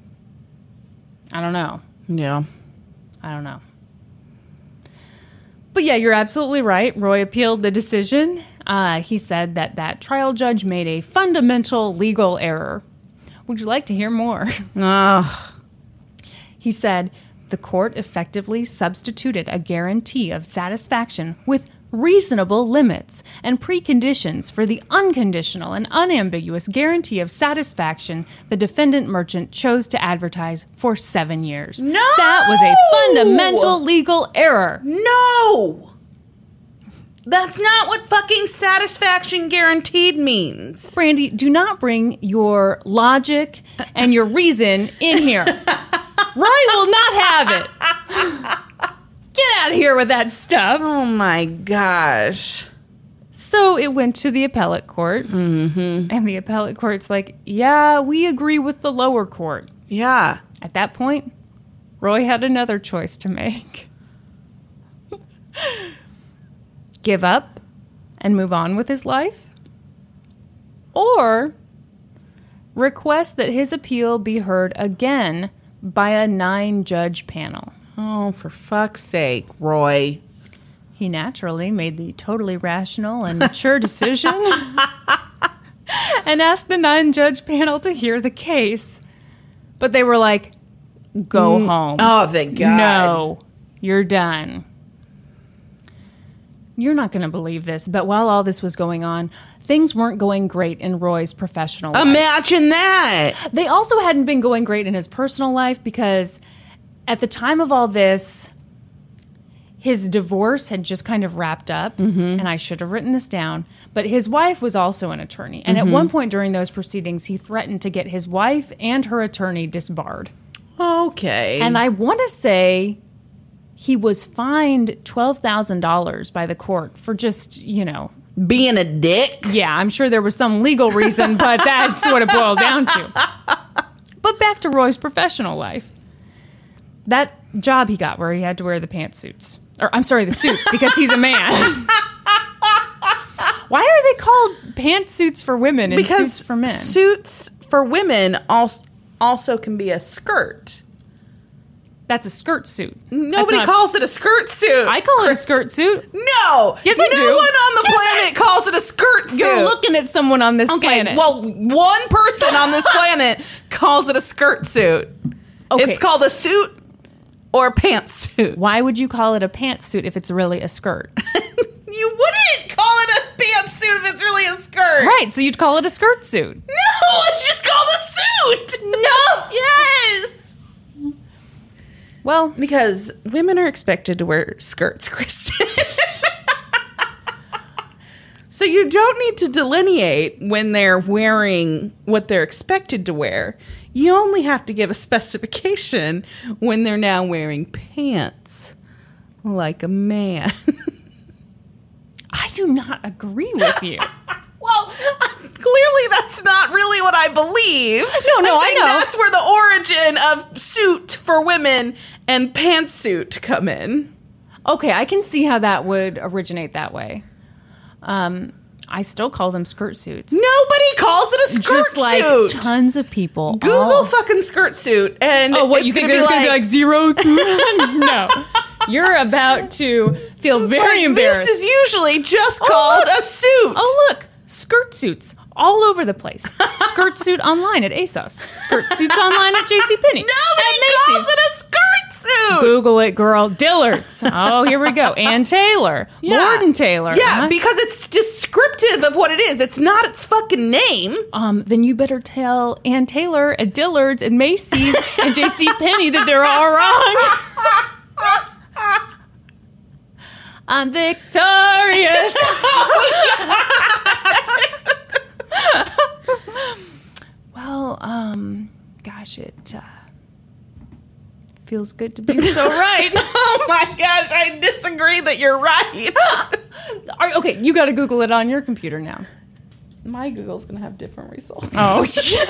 I don't know. Yeah. I don't know. But yeah, you're absolutely right. Roy appealed the decision. Uh, he said that that trial judge made a fundamental legal error. Would you like to hear more? Ugh. He said the court effectively substituted a guarantee of satisfaction with reasonable limits and preconditions for the unconditional and unambiguous guarantee of satisfaction the defendant merchant chose to advertise for seven years. No! That was a fundamental legal error. No! That's not what fucking satisfaction guaranteed means. Brandy, do not bring your logic and your reason in here. Roy will not have it. Get out of here with that stuff. Oh my gosh. So it went to the appellate court, mm-hmm. and the appellate court's like, yeah, we agree with the lower court. Yeah. At that point, Roy had another choice to make. Give up and move on with his life, or request that his appeal be heard again by a nine-judge panel. Oh, for fuck's sake, Roy. He naturally made the totally rational and mature decision and asked the nine-judge panel to hear the case. But they were like, go home. Oh, thank God. No, you're done. You're not going to believe this, but while all this was going on, things weren't going great in Roy's professional life. Imagine that. They also hadn't been going great in his personal life because at the time of all this, his divorce had just kind of wrapped up, mm-hmm. and I should have written this down, but his wife was also an attorney. And mm-hmm. at one point during those proceedings, he threatened to get his wife and her attorney disbarred. Okay. And I want to say he was fined twelve thousand dollars by the court for just, you know, being a dick? Yeah, I'm sure there was some legal reason, but that's what it boiled down to. But back to Roy's professional life. That job he got where he had to wear the pantsuits. Or, I'm sorry, the suits, because he's a man. Why are they called pantsuits for women and because suits for men? Suits for women also, also can be a skirt. That's a skirt suit. Nobody not, calls it a skirt suit. I call it a Kristen. skirt suit. No. Yes, I no do. No one on the Yes, planet I- calls it a skirt suit. You're looking at someone on this Okay, planet. well, one person on this planet calls it a skirt suit. Okay. It's called a suit or a pantsuit. Why would you call it a pantsuit if it's really a skirt? You wouldn't call it a pantsuit if it's really a skirt. Right, so you'd call it a skirt suit. No, it's just called a suit. No. Yes. Well, Because women are expected to wear skirts, Kristen. So you don't need to delineate when they're wearing what they're expected to wear. You only have to give a specification when they're now wearing pants like a man. I do not agree with you. Well, I'm Clearly, that's not really what I believe. No, no, I'm I saying know. That's where the origin of suit for women and pantsuit come in. Okay, I can see how that would originate that way. Um, I still call them skirt suits. Nobody calls it a skirt Just like suit. tons of people. Google all- fucking skirt suit, and Oh, what, it's you think gonna there's be going to be like zero? No. You're about to feel It's very like, embarrassed. This is usually just Oh, called look. a suit. Oh, look. Skirt suits all over the place. Skirt suit online at ASOS. Skirt suits online at JCPenney. Nobody calls it a skirt suit. Google it, girl. Dillard's. Oh, here we go. Ann Taylor. Yeah. Lord and Taylor. Yeah, Uh-huh. because it's descriptive of what it is. It's not its fucking name. Um, then you better tell Ann Taylor at Dillard's and Macy's and JCPenney that they're all wrong. I'm victorious. Well, um, gosh, it uh, feels good to be so right. Oh my gosh, I disagree that you're right. All right, okay, you got to Google it on your computer now. My Google's gonna have different results. Oh, shit.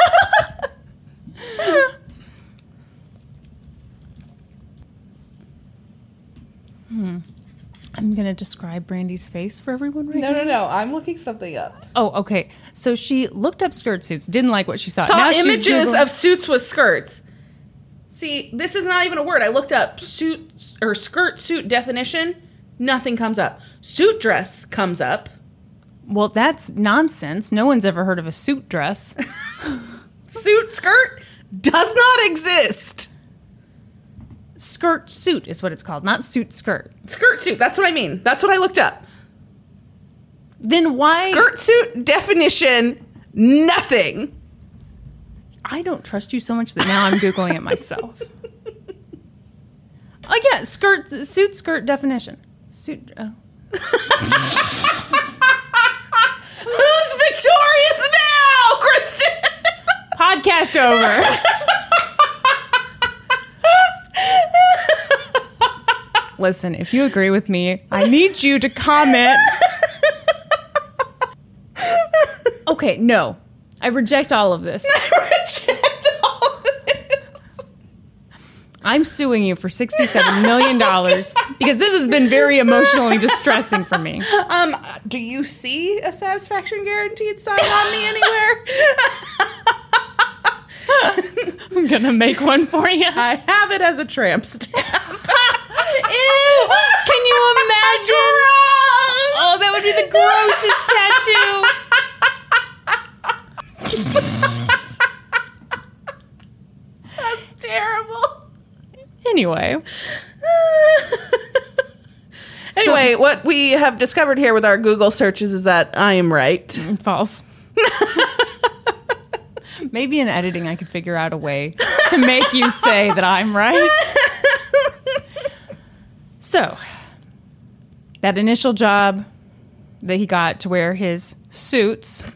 hmm. I'm going to describe Brandy's face for everyone right No, now. no, no. I'm looking something up. Oh, okay. So she looked up skirt suits, didn't like what she saw. Saw Now she's images Googling- of suits with skirts. See, this is not even a word. I looked up suit or skirt suit definition. Nothing comes up. Suit dress comes up. Well, that's nonsense. No one's ever heard of a suit dress. Suit skirt does not exist. Skirt suit is what it's called, not suit skirt. Skirt suit. That's what I mean. That's what I looked up. Then why? Skirt suit definition. Nothing. I don't trust you so much that now I'm Googling it myself. Oh, yeah, skirt, suit skirt definition. Suit, oh. Who's victorious now, Kristen? Podcast over. Listen, if you agree with me, I need you to comment. Okay, no. I reject all of this. I reject all of this. I'm suing you for sixty-seven million dollars because this has been very emotionally distressing for me. Um, do you see a satisfaction guaranteed sign on me anywhere? I'm going to make one for you. I have it as a tramp stamp. Ew! Can you imagine? Oh, that would be the grossest tattoo. That's terrible. Anyway. Anyway, what we have discovered here with our Google searches is that I am right. False. Maybe in editing I could figure out a way to make you say that I'm right. So, that initial job that he got to wear his suits,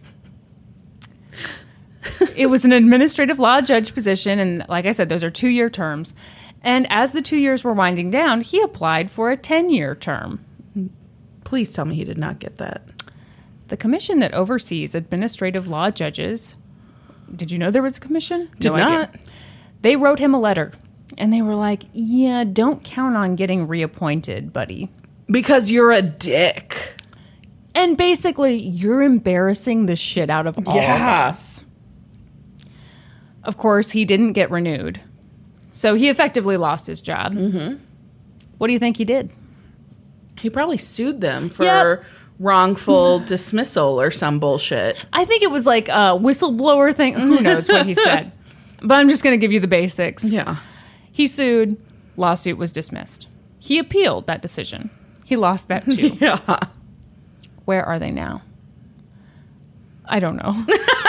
it was an administrative law judge position, and like I said, those are two-year terms. And as the two years were winding down, he applied for a ten-year term. Please tell me he did not get that. The commission that oversees administrative law judges, did you know there was a commission? Did No idea. not. They wrote him a letter, and they were like, yeah, don't count on getting reappointed, buddy. Because you're a dick. And basically, you're embarrassing the shit out of all Yeah. of us. Of course, he didn't get renewed. So he effectively lost his job. Mm-hmm. What do you think he did? He probably sued them for Yep. wrongful dismissal or some bullshit. I think it was like a whistleblower thing. Who knows what he said? But I'm just going to give you the basics. Yeah. He sued. Lawsuit was dismissed. He appealed that decision. He lost that too. Yeah. Where are they now? I don't know.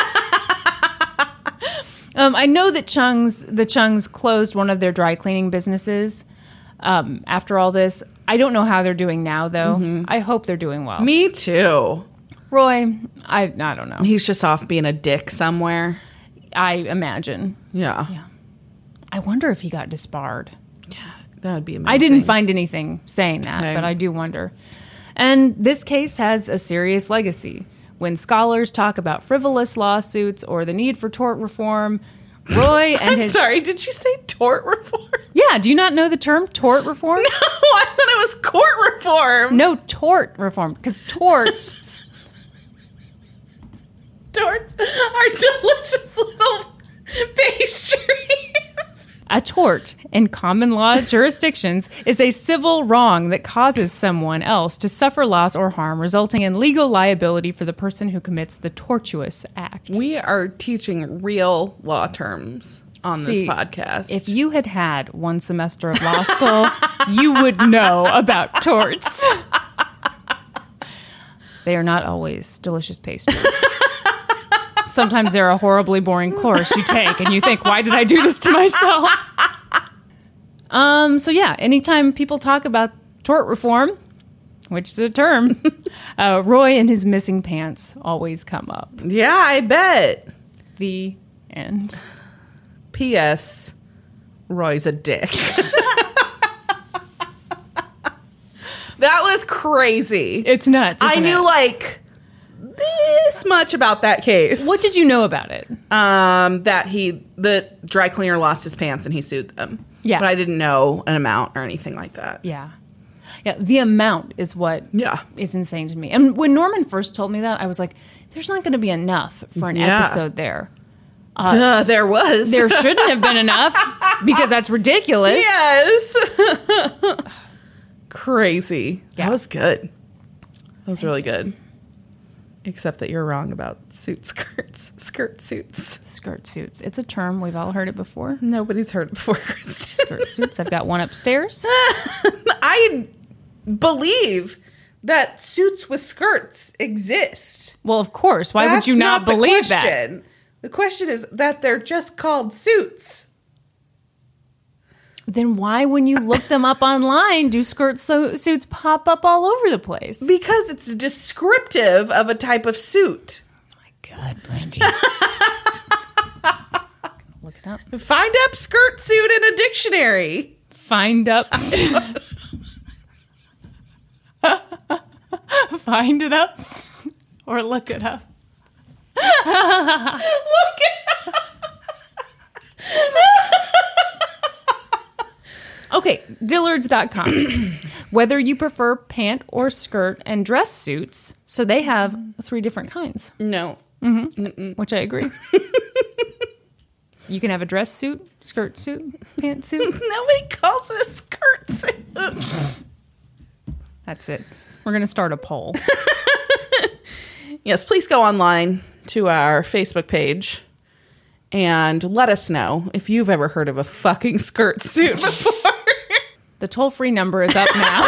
um, I know that Chung's the Chungs closed one of their dry cleaning businesses um, after all this. I don't know how they're doing now, though. Mm-hmm. I hope they're doing well. Me too. Roy, I I don't know. He's just off being a dick somewhere. I imagine. Yeah. Yeah. I wonder if he got disbarred. That would be amazing. I didn't find anything saying that, Okay. but I do wonder. And this case has a serious legacy. When scholars talk about frivolous lawsuits or the need for tort reform, Roy and I'm his... sorry, did you say tort reform? Yeah, do you not know the term tort reform? No, I thought it was court reform. No, tort reform, because tort... Torts are delicious little pastries. A tort in common law jurisdictions is a civil wrong that causes someone else to suffer loss or harm, resulting in legal liability for the person who commits the tortuous act. We are teaching real law terms on See, this podcast. If you had had one semester of law school, you would know about torts. They are not always delicious pastries. Sometimes they're a horribly boring course you take, and you think, why did I do this to myself? Um. So yeah, anytime people talk about tort reform, which is a term, uh, Roy and his missing pants always come up. Yeah, I bet. The end. P S. Roy's a dick. That was crazy. It's nuts. I isn't knew it? like this much about that case. What did you know about it? Um, that he, the dry cleaner lost his pants and he sued them. Yeah. But I didn't know an amount or anything like that. Yeah. Yeah, the amount is what Yeah. is insane to me. And when Norman first told me that, I was like, there's not going to be enough for an Yeah. episode there. Uh, there was. There shouldn't have been enough because that's ridiculous. Yes. Crazy. Yeah. That was good. That was really good. Except that you're wrong about suit skirts. Skirt suits. Skirt suits. It's a term. We've all heard it before. Nobody's heard it before, Kristen. Skirt suits. I've got one upstairs. I believe that suits with skirts exist. Well, of course. Why That's would you not, the believe that? question. The question is that they're just called suits. Then why, when you look them up online, do skirt so- suits pop up all over the place? Because it's descriptive of a type of suit. My God, Brandy. Look it up. Find up skirt suit in a dictionary. Find up. Find it up or look it up. Look it up. Okay, Dillards dot com. Whether you prefer pant or skirt and dress suits, so they have three different kinds, No. which I agree. You can have a dress suit, skirt suit, pant suit. Nobody calls it a skirt suit. That's it. We're going to start a poll. Yes, please go online to our Facebook page and let us know if you've ever heard of a fucking skirt suit before. The toll-free number is up now.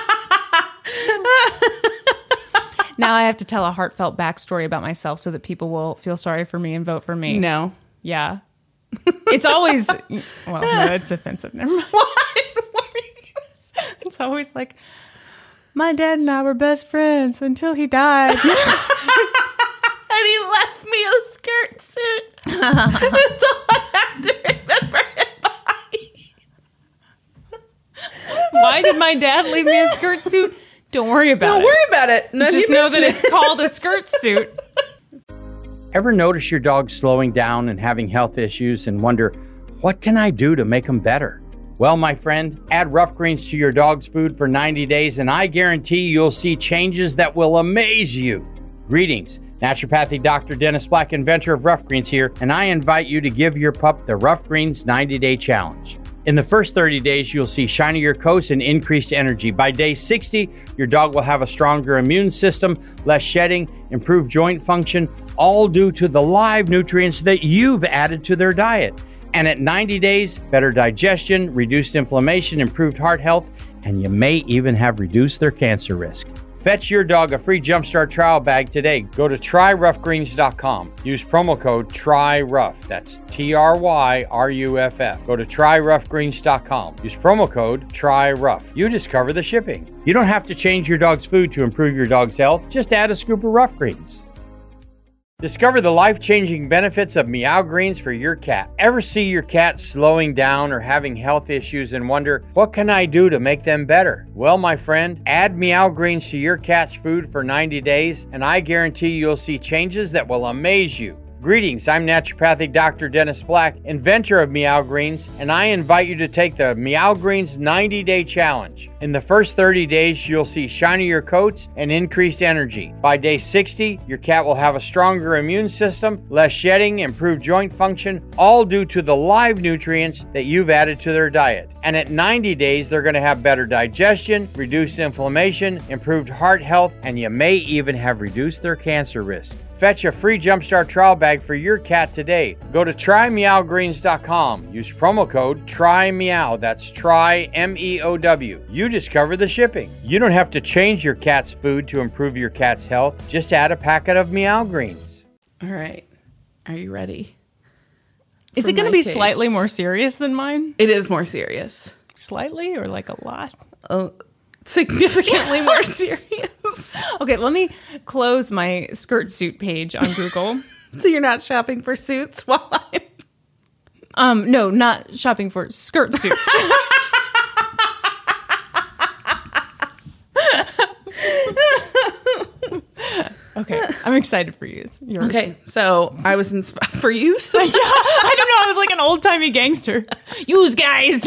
Now I have to tell a heartfelt backstory about myself so that people will feel sorry for me and vote for me. No. Yeah. It's always, well, no, it's offensive. Never mind. What? What are you gonna say? It's always like, my dad and I were best friends until he died. And he left me a skirt suit. That's all I have to remember him by. Why did my dad leave me a skirt suit? Don't worry about Don't it. worry about it. None of Just your know that business. it's called a skirt suit. Ever notice your dog slowing down and having health issues and wonder, what can I do to make them better? Well, my friend, add Rough Greens to your dog's food for ninety days, and I guarantee you'll see changes that will amaze you. Greetings. Naturopathic Doctor Dennis Black, inventor of Rough Greens here, and I invite you to give your pup the Rough Greens ninety-day challenge. In the first thirty days, you'll see shinier coats and increased energy. By day sixty, your dog will have a stronger immune system, less shedding, improved joint function, all due to the live nutrients that you've added to their diet. And at ninety days, better digestion, reduced inflammation, improved heart health, and you may even have reduced their cancer risk. Fetch your dog a free Jumpstart trial bag today. Go to try rough greens dot com. Use promo code TRYROUGH. That's T R Y R U F F. Go to try rough greens dot com. Use promo code TRYROUGH. You just cover the shipping. You don't have to change your dog's food to improve your dog's health. Just add a scoop of Rough Greens. Discover the life-changing benefits of Meow Greens for your cat. Ever see your cat slowing down or having health issues and wonder, what can I do to make them better? Well, my friend, add Meow Greens to your cat's food for ninety days, and I guarantee you'll see changes that will amaze you. Greetings, I'm naturopathic Doctor Dennis Black, inventor of Meow Greens, and I invite you to take the Meow Greens ninety day challenge. In the first thirty days, you'll see shinier coats and increased energy. By day sixty, your cat will have a stronger immune system, less shedding, improved joint function, all due to the live nutrients that you've added to their diet. And at ninety days, they're going to have better digestion, reduced inflammation, improved heart health, and you may even have reduced their cancer risk. Fetch a free Jumpstart trial bag for your cat today. Go to try meow greens dot com. Use promo code TRYMEOW. That's try M E O W. You discover the shipping. You don't have to change your cat's food to improve your cat's health. Just add a packet of Meow Greens. All right. Are you ready? Is For it going to my be case. slightly more serious than mine? It is more serious. Slightly or like a lot? Uh, significantly more serious. Okay, let me close my skirt suit page on Google. So you're not shopping for suits while I'm... Um, no, not shopping for skirt suits. Okay, I'm excited for you. Yours. Okay, so I was inspired for you. Yeah, I don't know. I was like an old timey gangster. Yous guys.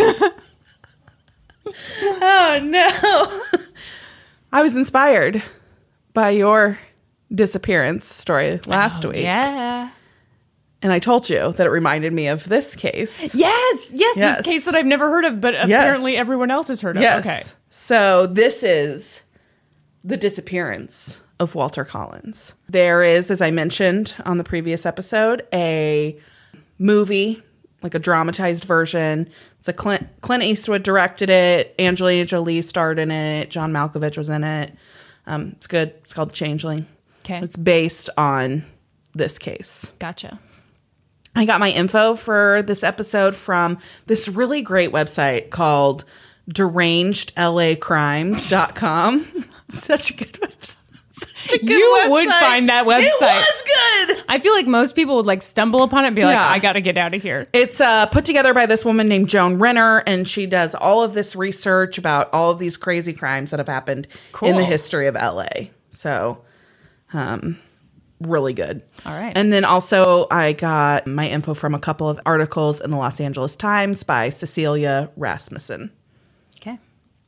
Oh no! I was inspired by your disappearance story last Oh, week. Yeah. And I told you that it reminded me of this case. Yes, yes, Yes. this case that I've never heard of, but apparently everyone else has heard of. Yes. Okay. So this is the disappearance of Walter Collins. There is, as I mentioned on the previous episode, a movie, like a dramatized version. It's a Clint, Clint Eastwood directed it. Angelina Jolie starred in it. John Malkovich was in it. Um, it's good. It's called The Changeling. Okay. It's based on this case. Gotcha. I got my info for this episode from this really great website called deranged L A crimes dot com. Such a good website. Such a good You website. would find that website. It was good. I feel like most people would like stumble upon it and be like, Yeah. I got to get out of here. It's uh, put together by this woman named Joan Renner, and she does all of this research about all of these crazy crimes that have happened Cool. in the history of L A. So, um, really good. All right. And then also I got my info from a couple of articles in the Los Angeles Times by Cecilia Rasmussen. Okay.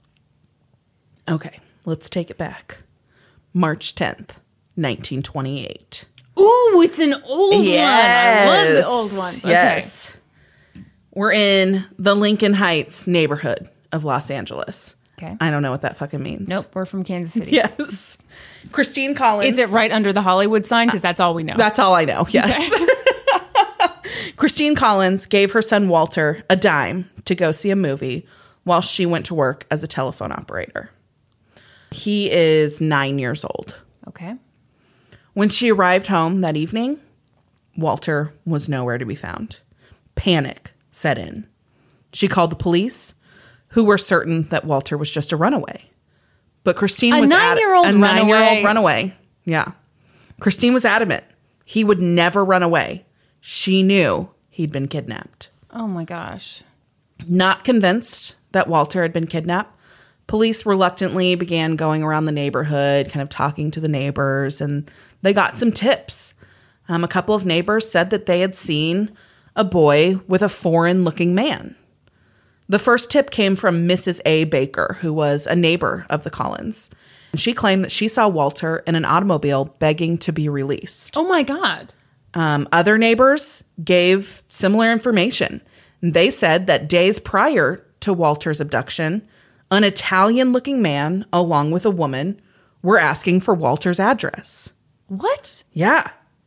Okay, let's take it back. March tenth, nineteen twenty-eight. Ooh, it's an old Yes. one. I love the old ones. Okay. Yes. We're in the Lincoln Heights neighborhood of Los Angeles. Okay. I don't know what that fucking means. Nope, we're from Kansas City. Yes. Christine Collins. Is it right under the Hollywood sign? Because that's all we know. That's all I know. Yes. Christine Collins gave her son Walter a dime to go see a movie while she went to work as a telephone operator. He is nine years old. Okay. When she arrived home that evening, Walter was nowhere to be found. Panic set in. She called the police, who were certain that Walter was just a runaway. But Christine A was nine-year-old ad- a nine-year-old runaway. runaway. Yeah. Christine was adamant. He would never run away. She knew he'd been kidnapped. Oh my gosh. Not convinced that Walter had been kidnapped, police reluctantly began going around the neighborhood, kind of talking to the neighbors, and they got some tips. Um, a couple of neighbors said that they had seen a boy with a foreign-looking man. The first tip came from Missus A. Baker, who was a neighbor of the Collins. She claimed that she saw Walter in an automobile begging to be released. Oh my God. Um, other neighbors gave similar information. They said that days prior to Walter's abduction, an Italian-looking man, along with a woman, were asking for Walter's address. What? Yeah.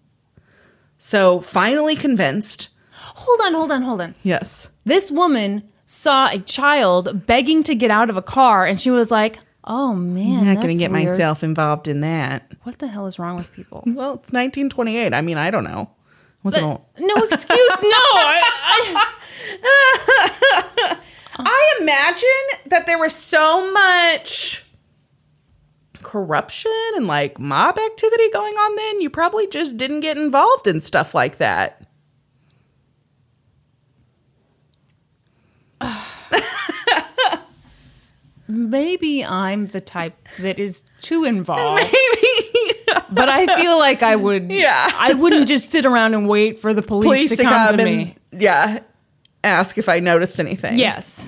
So, finally convinced. Hold on, hold on, hold on. Yes. This woman saw a child begging to get out of a car, and she was like, oh man, I'm not going that's to get weird. myself involved in that. What the hell is wrong with people? Well, it's nineteen twenty-eight. I mean, I don't know. Wasn't no excuse, no. I, I imagine that there was so much corruption and like mob activity going on then. You probably just didn't get involved in stuff like that. Maybe I'm the type that is too involved. Maybe. But I feel like I would, Yeah. I wouldn't just sit around and wait for the police, Police to, to come, come to and, me. yeah, ask if I noticed anything. Yes.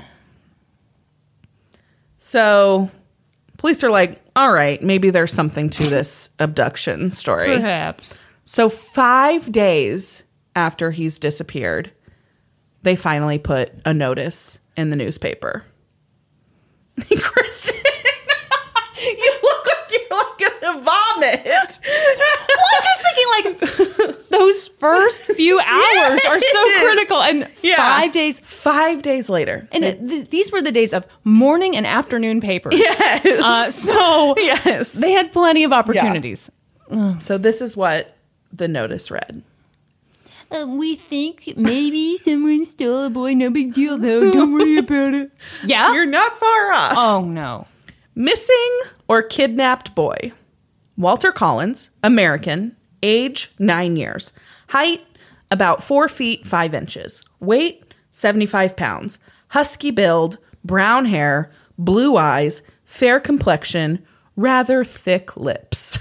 So police are like, all right, maybe there's something to this abduction story. Perhaps. So five days after he's disappeared, they finally put a notice in the newspaper. Kristen, you look like you're like gonna vomit. Well, I'm just thinking, like, those first few hours are so Yes. critical. And Yeah. five days. Five days later. And it, th- these were the days of morning and afternoon papers. Yes. Uh, so yes. they had plenty of opportunities. So this is what the notice read. Uh, we think maybe someone stole a boy. No big deal, though. Don't worry about it. Yeah? You're not far off. Oh, no. Missing or kidnapped boy. Walter Collins, American, age nine years. Height, about four feet, five inches. Weight, seventy-five pounds. Husky build, brown hair, blue eyes, fair complexion, rather thick lips.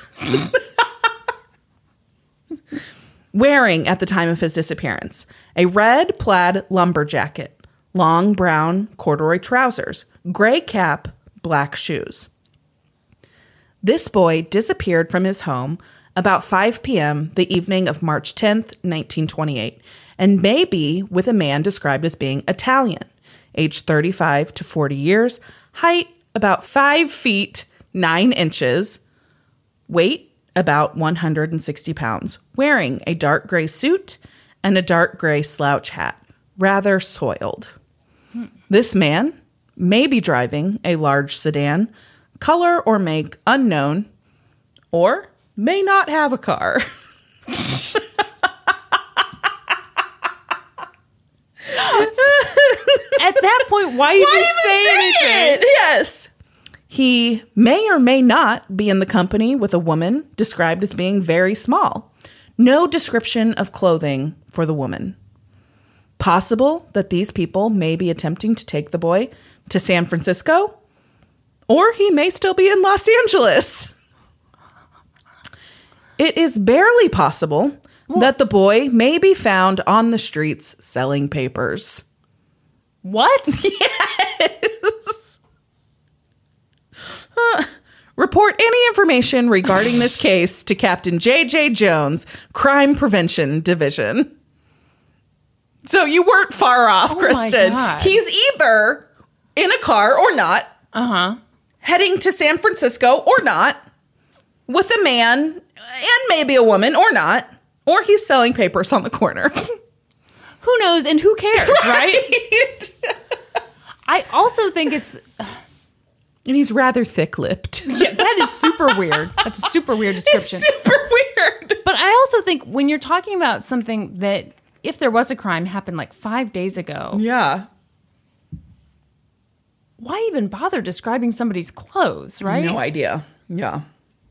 Wearing, at the time of his disappearance, a red plaid lumber jacket, long brown corduroy trousers, gray cap, black shoes. This boy disappeared from his home about five p.m. the evening of March tenth, nineteen twenty-eight, and may be with a man described as being Italian, age thirty-five to forty years, height about five feet, nine inches, weight about one hundred sixty pounds, wearing a dark gray suit and a dark gray slouch hat, rather soiled. This man may be driving a large sedan, color or make unknown, or may not have a car. At that point, why even Why say even anything? say it? Yes. He may or may not be in the company with a woman described as being very small. No description of clothing for the woman. Possible that these people may be attempting to take the boy to San Francisco, or he may still be in Los Angeles. It is barely possible that the boy may be found on the streets selling papers. What? Yes. Uh, report any information regarding this case to Captain J J Jones, Crime Prevention Division. So you weren't far off, Oh my Kristen. God. He's either in a car or not, Uh-huh. heading to San Francisco or not, with a man and maybe a woman or not, or he's selling papers on the corner. Who knows and who cares, right? Right? I also think it's... And he's rather thick-lipped. Yeah, that is super weird. That's a super weird description. It's super weird. But I also think when you're talking about something that, if there was a crime, happened like five days ago, Yeah. why even bother describing somebody's clothes, right? No idea. Yeah.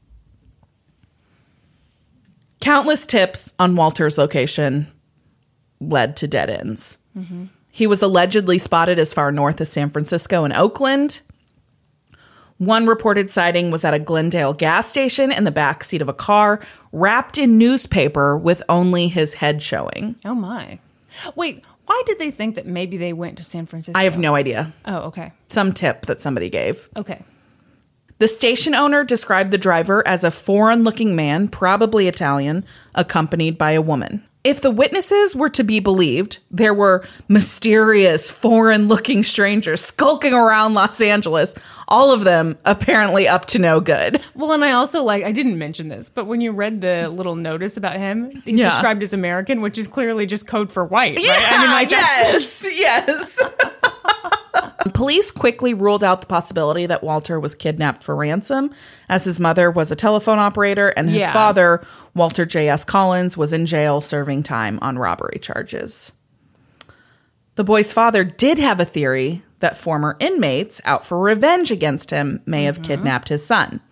Countless tips on Walter's location led to dead ends. Mm-hmm. He was allegedly spotted as far north as San Francisco and Oakland. One reported sighting was at a Glendale gas station in the back seat of a car, wrapped in newspaper with only his head showing. Oh, my. Wait, why did they think that maybe they went to San Francisco? I have no idea. Oh, okay. Some tip that somebody gave. Okay. The station owner described the driver as a foreign-looking man, probably Italian, accompanied by a woman. If the witnesses were to be believed, there were mysterious, foreign-looking strangers skulking around Los Angeles, all of them apparently up to no good. Well, and I also like, I didn't mention this, but when you read the little notice about him, he's Yeah. described as American, which is clearly just code for white, right? I mean, like, that's, yes, yes. Police quickly ruled out the possibility that Walter was kidnapped for ransom, as his mother was a telephone operator and his Yeah. father, Walter J S. Collins, was in jail serving time on robbery charges. The boy's father did have a theory that former inmates out for revenge against him may have kidnapped his son.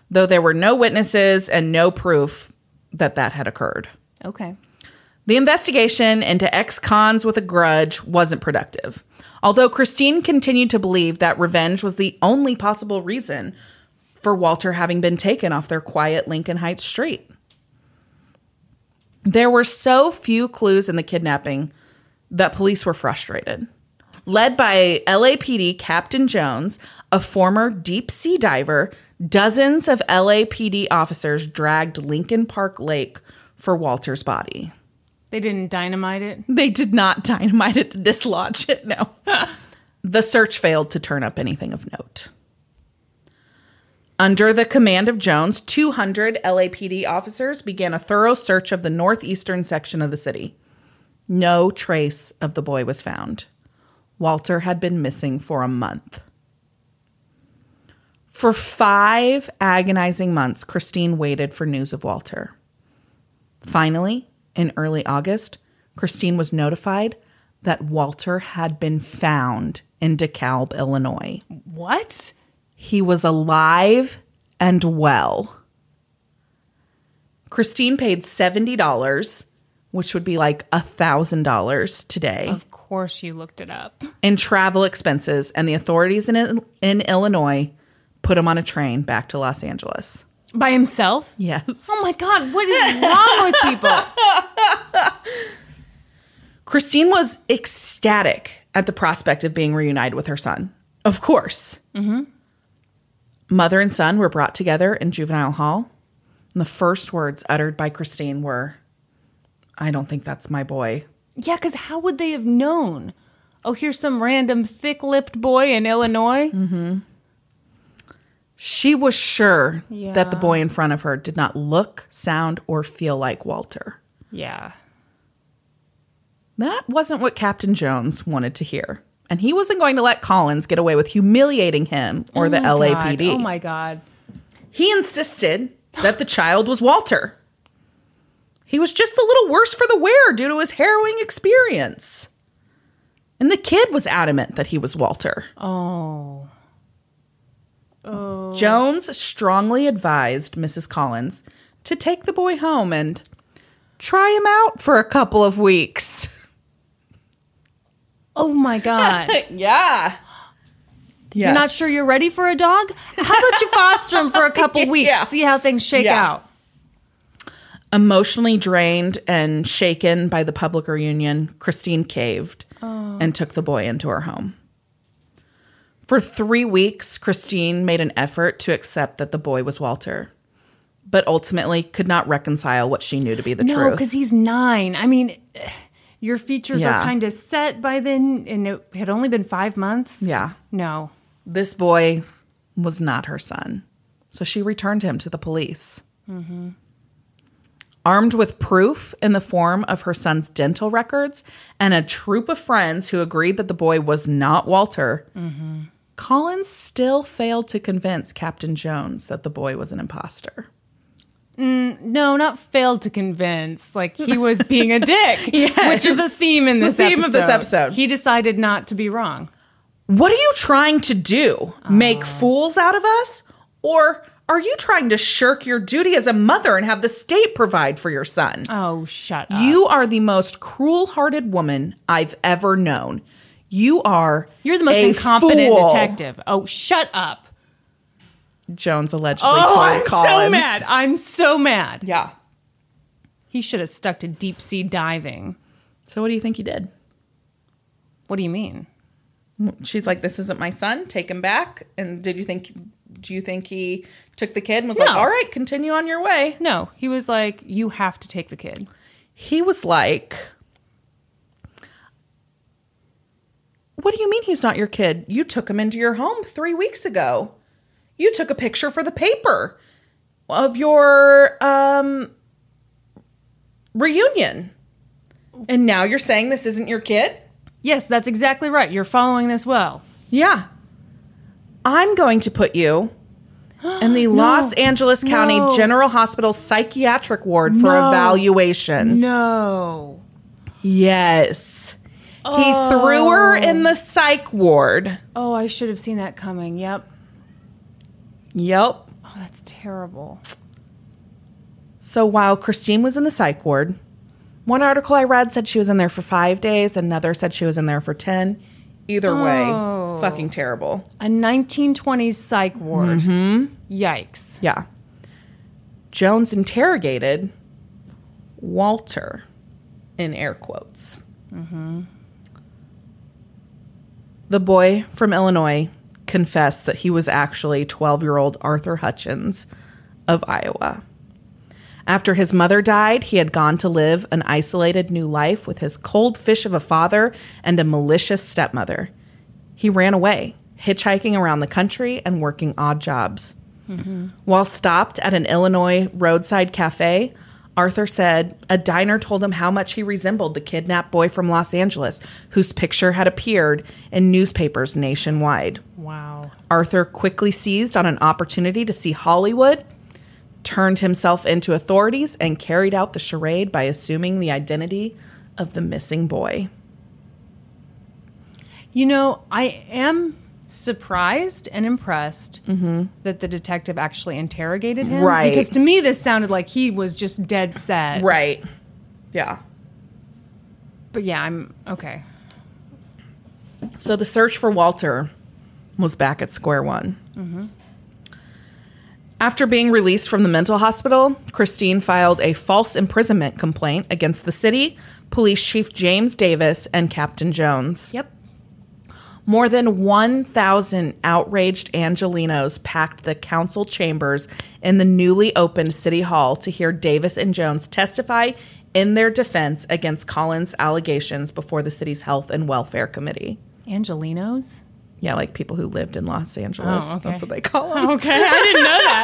though there were no witnesses and no proof that that had occurred. Okay. The investigation into ex-cons with a grudge wasn't productive, although Christine continued to believe that revenge was the only possible reason for Walter having been taken off their quiet Lincoln Heights street. There were so few clues in the kidnapping that police were frustrated. Led by L A P D Captain Jones, a former deep-sea diver, dozens of L A P D officers dragged Lincoln Park Lake for Walter's body. They didn't dynamite it? They did not dynamite it to dislodge it, no. The search failed to turn up anything of note. Under the command of Jones, two hundred L A P D officers began a thorough search of the northeastern section of the city. No trace of the boy was found. Walter had been missing for a month. For five agonizing months, Christine waited for news of Walter. Finally, in early August, Christine was notified that Walter had been found in DeKalb, Illinois. What? He was alive and well. Christine paid seventy dollars, which would be like one thousand dollars today, Of course you looked it up. in travel expenses, and the authorities in, in Illinois put him on a train back to Los Angeles. By himself? Yes. Oh my God, what is wrong with people? Christine was ecstatic at the prospect of being reunited with her son. Of course. Mm-hmm. Mother and son were brought together in juvenile hall, and the first words uttered by Christine were, "I don't think that's my boy." Yeah, because how would they have known? Oh, here's some random thick-lipped boy in Illinois? Mm-hmm. She was sure Yeah. that the boy in front of her did not look, sound, or feel like Walter. Yeah. That wasn't what Captain Jones wanted to hear. And he wasn't going to let Collins get away with humiliating him or Oh the my L A P God. D. Oh my God. He insisted that the child was Walter. He was just a little worse for the wear due to his harrowing experience. And the kid was adamant that he was Walter. Oh. Oh. Jones strongly advised Missus Collins to take the boy home and try him out for a couple of weeks. Oh my God. Yeah. You're not sure you're ready for a dog? How about you foster him for a couple weeks, Yeah. see how things shake Yeah. out? Emotionally drained and shaken by the public reunion, Christine caved Oh. and took the boy into her home. For three weeks, Christine made an effort to accept that the boy was Walter, but ultimately could not reconcile what she knew to be the No, truth. because he's nine. I mean, your features Yeah. are kind of set by then, and it had only been five months. Yeah. No. This boy was not her son, so she returned him to the police. Mm-hmm. Armed with proof in the form of her son's dental records and a troop of friends who agreed that the boy was not Walter, Mm-hmm. Collins still failed to convince Captain Jones that the boy was an imposter. No, not failed to convince. Like, he was being a dick, Yes. which is a theme in The this theme episode. of this episode. He decided not to be wrong. What are you trying to do? Make fools out of us? Or are you trying to shirk your duty as a mother and have the state provide for your son? Oh, shut up. You are the most cruel-hearted woman I've ever known. You are You're the most a incompetent fool. detective. Oh, shut up. Jones allegedly Oh, told I'm Collins. so mad. I'm so mad. Yeah. He should have stuck to deep sea diving. So what do you think he did? What do you mean? She's like, "This isn't my son. Take him back." And did you think? Do you think he took the kid and was No. like, "All right, continue on your way"? No, he was like, you have to take the kid. He was like, "What do you mean he's not your kid? You took him into your home three weeks ago. You took a picture for the paper of your um, reunion. And now you're saying this isn't your kid?" Yes, that's exactly right. You're following this well. Yeah. I'm going to put you in the Los Angeles County No. General Hospital psychiatric ward for No. evaluation. No. Yes. He threw her in the psych ward. Oh, I should have seen that coming. Yep. Yep. Oh, that's terrible. So while Christine was in the psych ward, one article I read said she was in there for five days. Another said she was in there for ten. Either way, Oh. fucking terrible. A nineteen twenties psych ward. Mm-hmm. Yikes. Yeah. Jones interrogated Walter, in air quotes. Mm-hmm. The boy from Illinois confessed that he was actually twelve-year-old Arthur Hutchins of Iowa. After his mother died, he had gone to live an isolated new life with his cold fish of a father and a malicious stepmother. He ran away, hitchhiking around the country and working odd jobs. Mm-hmm. While stopped at an Illinois roadside cafe, Arthur said a diner told him how much he resembled the kidnapped boy from Los Angeles, whose picture had appeared in newspapers nationwide. Wow. Arthur quickly seized on an opportunity to see Hollywood, turned himself into authorities, and carried out the charade by assuming the identity of the missing boy. You know, I am surprised and impressed mm-hmm. that the detective actually interrogated him. Right. Because to me, this sounded like he was just dead set. Right. Yeah. But yeah, I'm okay. So the search for Walter was back at square one. Mm-hmm. After being released from the mental hospital, Christine filed a false imprisonment complaint against the city, Police Chief James Davis, and Captain Jones. Yep. More than one thousand outraged Angelenos packed the council chambers in the newly opened City Hall to hear Davis and Jones testify in their defense against Collins' allegations before the city's Health and Welfare Committee. Angelenos? Yeah, like people who lived in Los Angeles. Oh, okay. That's what they call them. Okay, I didn't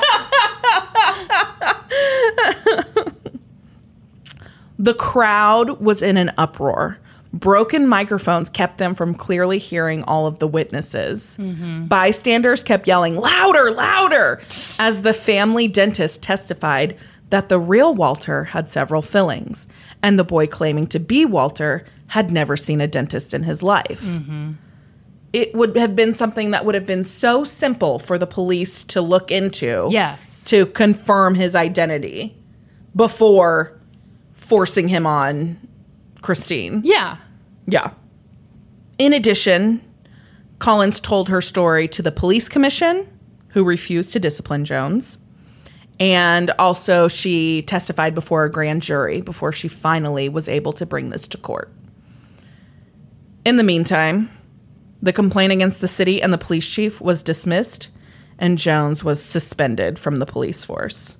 know that. The crowd was in an uproar. Broken microphones kept them from clearly hearing all of the witnesses. Mm-hmm. Bystanders kept yelling, louder, louder, as the family dentist testified that the real Walter had several fillings, and the boy claiming to be Walter had never seen a dentist in his life. Mm-hmm. It would have been something that would have been so simple for the police to look into. Yes. To confirm his identity before forcing him on Christine. Yeah. Yeah. In addition, Collins told her story to the police commission, who refused to discipline Jones. And also she testified before a grand jury before she finally was able to bring this to court. In the meantime, the complaint against the city and the police chief was dismissed, and Jones was suspended from the police force.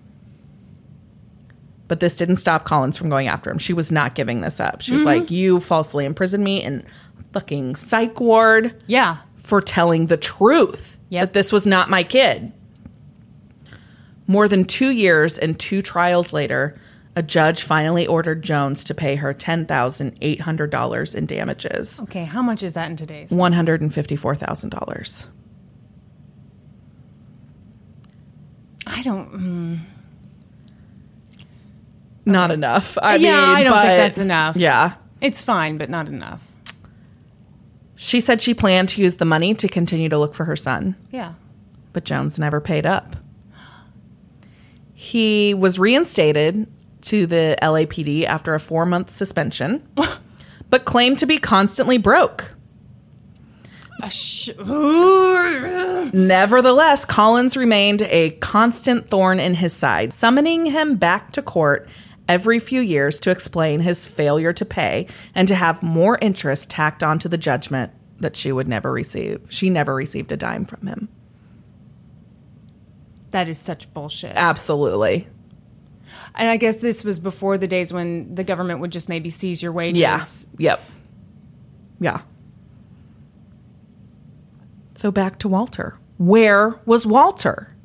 But this didn't stop Collins from going after him. She was not giving this up. She was mm-hmm. like, you falsely imprisoned me in fucking psych ward. Yeah. For telling the truth yep. that this was not my kid. More than two years and two trials later, a judge finally ordered Jones to pay her ten thousand eight hundred dollars in damages. Okay, how much is that in today's? one hundred fifty-four thousand dollars. I don't... Mm. Not okay. enough. I yeah, mean, I don't but, think that's enough. Yeah. It's fine, but not enough. She said she planned to use the money to continue to look for her son. Yeah. But Jones never paid up. He was reinstated to the L A P D after a four-month suspension, but claimed to be constantly broke. Sh- Nevertheless, Collins remained a constant thorn in his side, summoning him back to court every few years to explain his failure to pay and to have more interest tacked onto the judgment that she would never receive. She never received a dime from him. That is such bullshit. Absolutely. And I guess this was before the days when the government would just maybe seize your wages. Yeah. Yep. Yeah. So back to Walter. Where was Walter?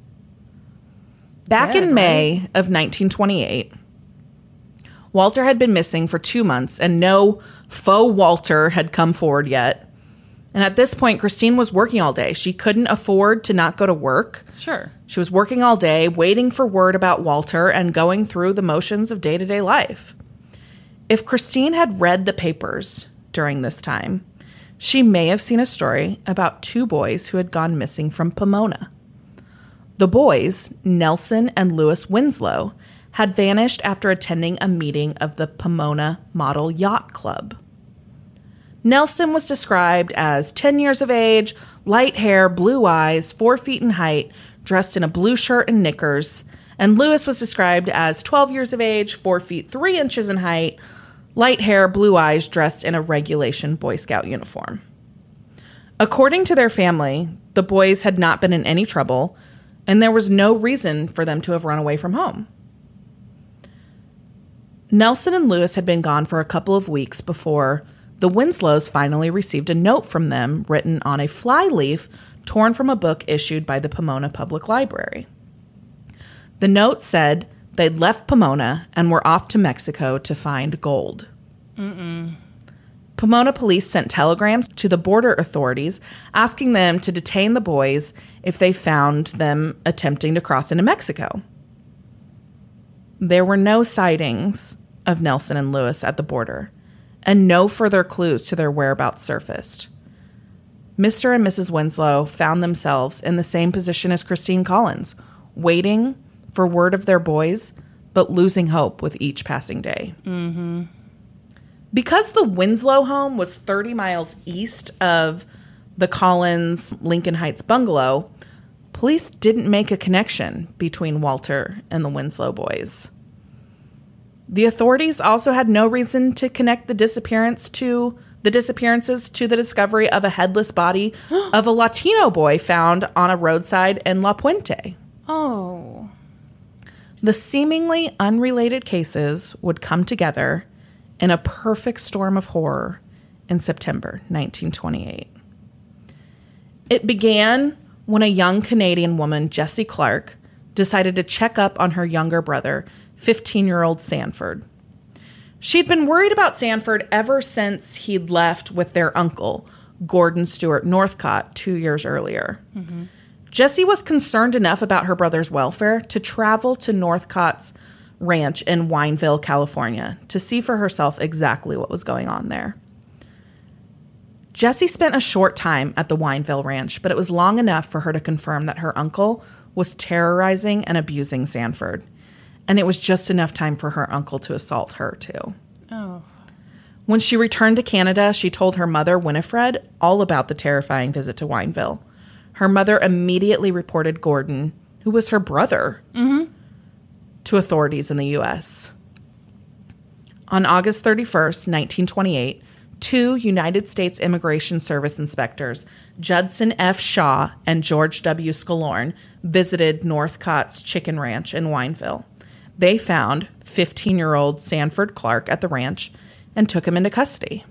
Back Dead, in May right? of nineteen twenty-eight, Walter had been missing for two months and no faux Walter had come forward yet. And at this point, Christine was working all day. She couldn't afford to not go to work. Sure. She was working all day, waiting for word about Walter and going through the motions of day-to-day life. If Christine had read the papers during this time, she may have seen a story about two boys who had gone missing from Pomona. The boys, Nelson and Lewis Winslow, had vanished after attending a meeting of the Pomona Model Yacht Club. Nelson was described as ten years of age, light hair, blue eyes, four feet in height, dressed in a blue shirt and knickers, and Lewis was described as twelve years of age, four feet three inches in height, light hair, blue eyes, dressed in a regulation Boy Scout uniform. According to their family, the boys had not been in any trouble, and there was no reason for them to have run away from home. Nelson and Lewis had been gone for a couple of weeks before the Winslows finally received a note from them written on a flyleaf torn from a book issued by the Pomona Public Library. The note said they'd left Pomona and were off to Mexico to find gold. Mm-mm. Pomona police sent telegrams to the border authorities asking them to detain the boys if they found them attempting to cross into Mexico. There were no sightings of Nelson and Lewis at the border, and no further clues to their whereabouts surfaced. Mister and Missus Winslow found themselves in the same position as Christine Collins, waiting for word of their boys, but losing hope with each passing day. Mm-hmm. Because the Winslow home was thirty miles east of the Collins Lincoln Heights bungalow, police didn't make a connection between Walter and the Winslow boys. The authorities also had no reason to connect the disappearance to the disappearances to the discovery of a headless body of a Latino boy found on a roadside in La Puente. Oh. The seemingly unrelated cases would come together in a perfect storm of horror in September nineteen twenty-eight. It began when a young Canadian woman, Jessie Clark, decided to check up on her younger brother, fifteen-year-old Sanford. She'd been worried about Sanford ever since he'd left with their uncle, Gordon Stewart Northcott, two years earlier. Mm-hmm. Jessie was concerned enough about her brother's welfare to travel to Northcott's ranch in Wineville, California, to see for herself exactly what was going on there. Jessie spent a short time at the Wineville ranch, but it was long enough for her to confirm that her uncle was terrorizing and abusing Sanford. And it was just enough time for her uncle to assault her, too. Oh. When she returned to Canada, she told her mother, Winifred, all about the terrifying visit to Wineville. Her mother immediately reported Gordon, who was her brother, mm-hmm. to authorities in the U S On August thirty-first, nineteen twenty-eight, two United States Immigration Service inspectors, Judson F. Shaw and George W. Scalorn, visited Northcott's chicken ranch in Wineville. They found fifteen-year-old Sanford Clark at the ranch and took him into custody.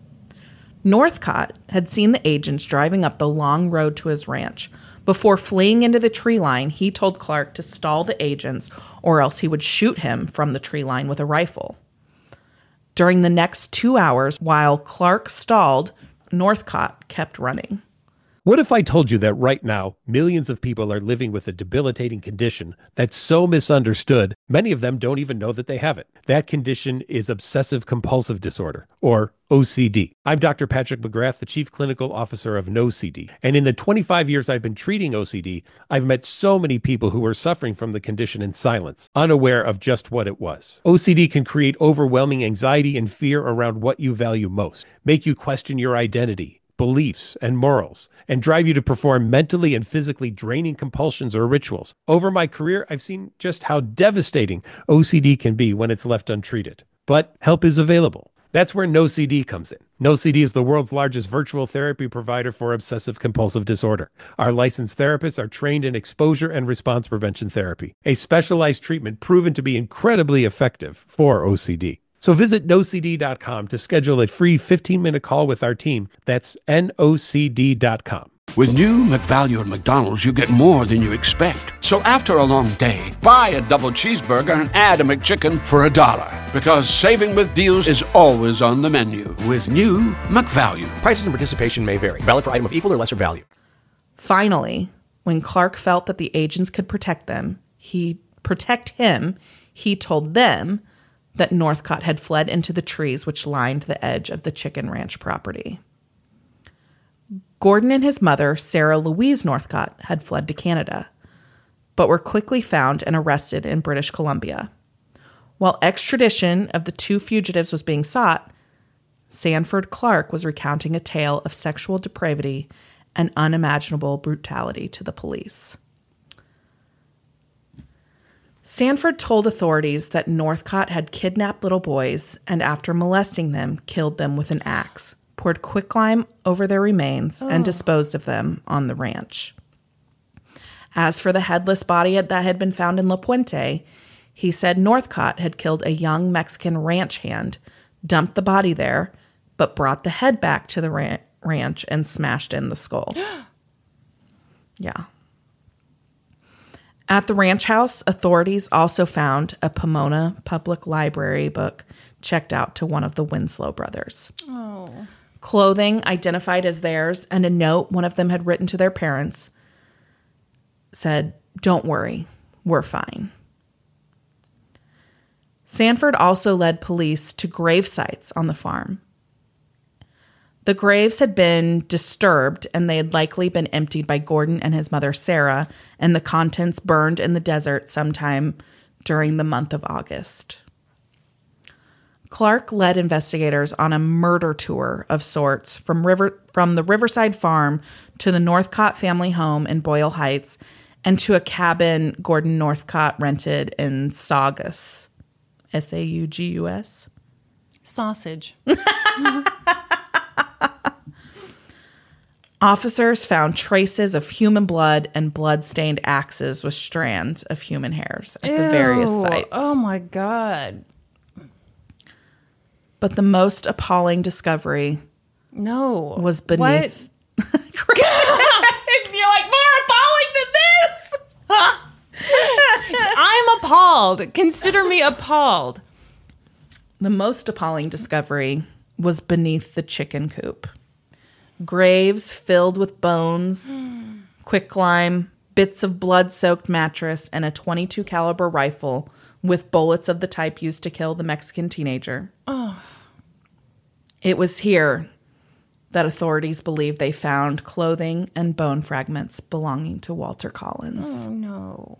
Northcott had seen the agents driving up the long road to his ranch. Before fleeing into the tree line, he told Clark to stall the agents or else he would shoot him from the tree line with a rifle. During the next two hours, while Clark stalled, Northcott kept running. What if I told you that right now, millions of people are living with a debilitating condition that's so misunderstood, many of them don't even know that they have it. That condition is obsessive compulsive disorder, or O C D. I'm Doctor Patrick McGrath, the Chief Clinical Officer of No C D. And in the twenty-five years I've been treating O C D, I've met so many people who were suffering from the condition in silence, unaware of just what it was. O C D can create overwhelming anxiety and fear around what you value most, make you question your identity, beliefs, and morals, and drive you to perform mentally and physically draining compulsions or rituals. Over my career, I've seen just how devastating O C D can be when it's left untreated. But help is available. That's where No C D comes in. No C D is the world's largest virtual therapy provider for obsessive compulsive disorder. Our licensed therapists are trained in exposure and response prevention therapy, a specialized treatment proven to be incredibly effective for O C D. So visit no c d dot com to schedule a free fifteen-minute call with our team. That's N O C D dot com. With new McValue at McDonald's, you get more than you expect. So after a long day, buy a double cheeseburger and add a McChicken for a dollar. Because saving with deals is always on the menu with new McValue. Prices and participation may vary. Valid for item of equal or lesser value. Finally, when Clark felt that the agents could protect them, he protect him, he told them that Northcott had fled into the trees which lined the edge of the chicken ranch property. Gordon and his mother, Sarah Louise Northcott, had fled to Canada. but were quickly found and arrested in British Columbia. While extradition of the two fugitives was being sought, Sanford Clark was recounting a tale of sexual depravity and unimaginable brutality to the police. Sanford told authorities that Northcott had kidnapped little boys and, after molesting them, killed them with an axe, poured quicklime over their remains, oh. and disposed of them on the ranch. As for the headless body that had been found in La Puente, he said Northcott had killed a young Mexican ranch hand, dumped the body there, but brought the head back to the ran- ranch and smashed in the skull. Yeah. At the ranch house, authorities also found a Pomona Public Library book checked out to one of the Winslow brothers. Oh. Clothing identified as theirs, and a note one of them had written to their parents said, "Don't worry, we're fine." Sanford also led police to grave sites on the farm. The graves had been disturbed, and they had likely been emptied by Gordon and his mother, Sarah, and the contents burned in the desert sometime during the month of August. Clark led investigators on a murder tour of sorts from river from the Riverside Farm to the Northcott family home in Boyle Heights and to a cabin Gordon Northcott rented in Saugus. S A U G U S? Sausage. Officers found traces of human blood and blood-stained axes with strands of human hairs at Ew. the various sites. Oh, my God. But the most appalling discovery no. was beneath... What? You're like, more appalling than this! I'm appalled. Consider me appalled. The most appalling discovery was beneath the chicken coop. Graves filled with bones, mm. quicklime, bits of blood-soaked mattress, and a twenty-two caliber rifle with bullets of the type used to kill the Mexican teenager. Oh. It was here that authorities believed they found clothing and bone fragments belonging to Walter Collins. Oh, no.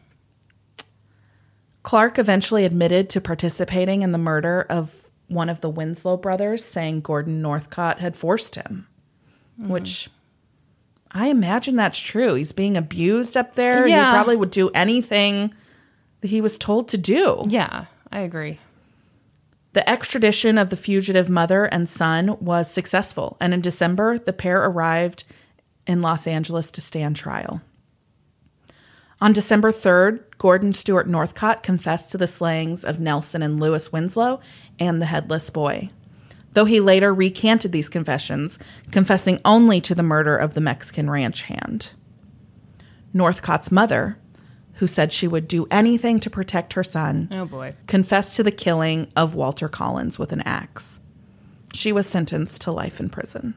Clark eventually admitted to participating in the murder of one of the Winslow brothers, saying Gordon Northcott had forced him. Mm. Which, I imagine that's true. He's being abused up there. Yeah. He probably would do anything that he was told to do. Yeah, I agree. The extradition of the fugitive mother and son was successful, and in December, the pair arrived in Los Angeles to stand trial. On December third, Gordon Stewart Northcott confessed to the slayings of Nelson and Lewis Winslow and the headless boy, though he later recanted these confessions, confessing only to the murder of the Mexican ranch hand. Northcott's mother, who said she would do anything to protect her son, oh boy, confessed to the killing of Walter Collins with an axe. She was sentenced to life in prison.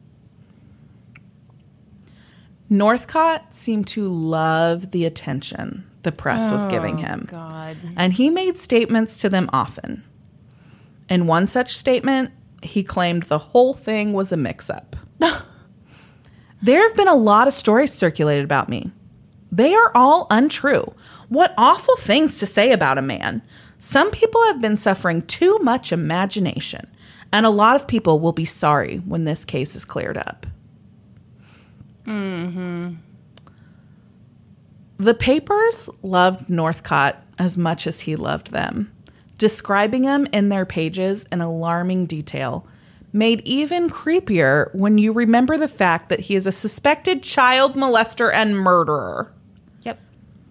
Northcott seemed to love the attention the press was giving him. Oh, God. And he made statements to them often. In one such statement, he claimed the whole thing was a mix-up. There have been a lot of stories circulated about me. They are all untrue. What awful things to say about a man. Some people have been suffering too much imagination, and a lot of people will be sorry when this case is cleared up. Mm-hmm. The papers loved Northcott as much as he loved them, describing him in their pages in alarming detail, made even creepier when you remember the fact that he is a suspected child molester and murderer. Yep.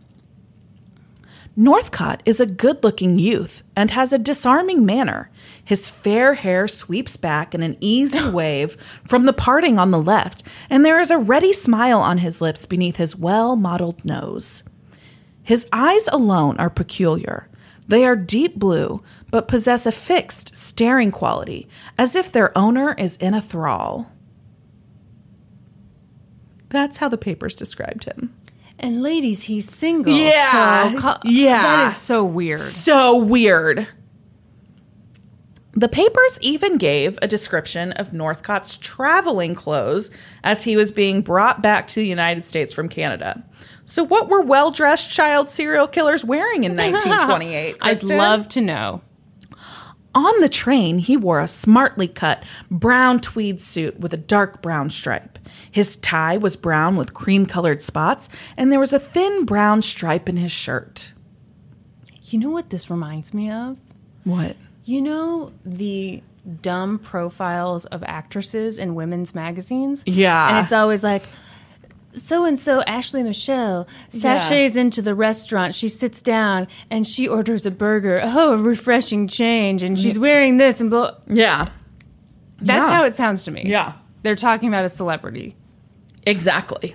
Northcott is a good-looking youth and has a disarming manner. His fair hair sweeps back in an easy wave from the parting on the left, and there is a ready smile on his lips beneath his well-modeled nose. His eyes alone are peculiar. They are deep blue, but possess a fixed, staring quality, as if their owner is in a thrall. That's how the papers described him. And ladies, he's single. Yeah. So, co- yeah. That is so weird. So weird. The papers even gave a description of Northcott's traveling clothes as he was being brought back to the United States from Canada. So what were well-dressed child serial killers wearing in nineteen twenty-eight, I'd Kristen? love to know. On the train, he wore a smartly cut brown tweed suit with a dark brown stripe. His tie was brown with cream-colored spots, and there was a thin brown stripe in his shirt. You know what this reminds me of? What? You know the dumb profiles of actresses in women's magazines? Yeah. And it's always like, so-and-so Ashley Michelle sachets Yeah. into the restaurant. She sits down and she orders a burger. Oh, a refreshing change. And she's wearing this and blah. Yeah. That's Yeah. how it sounds to me. Yeah. They're talking about a celebrity. Exactly.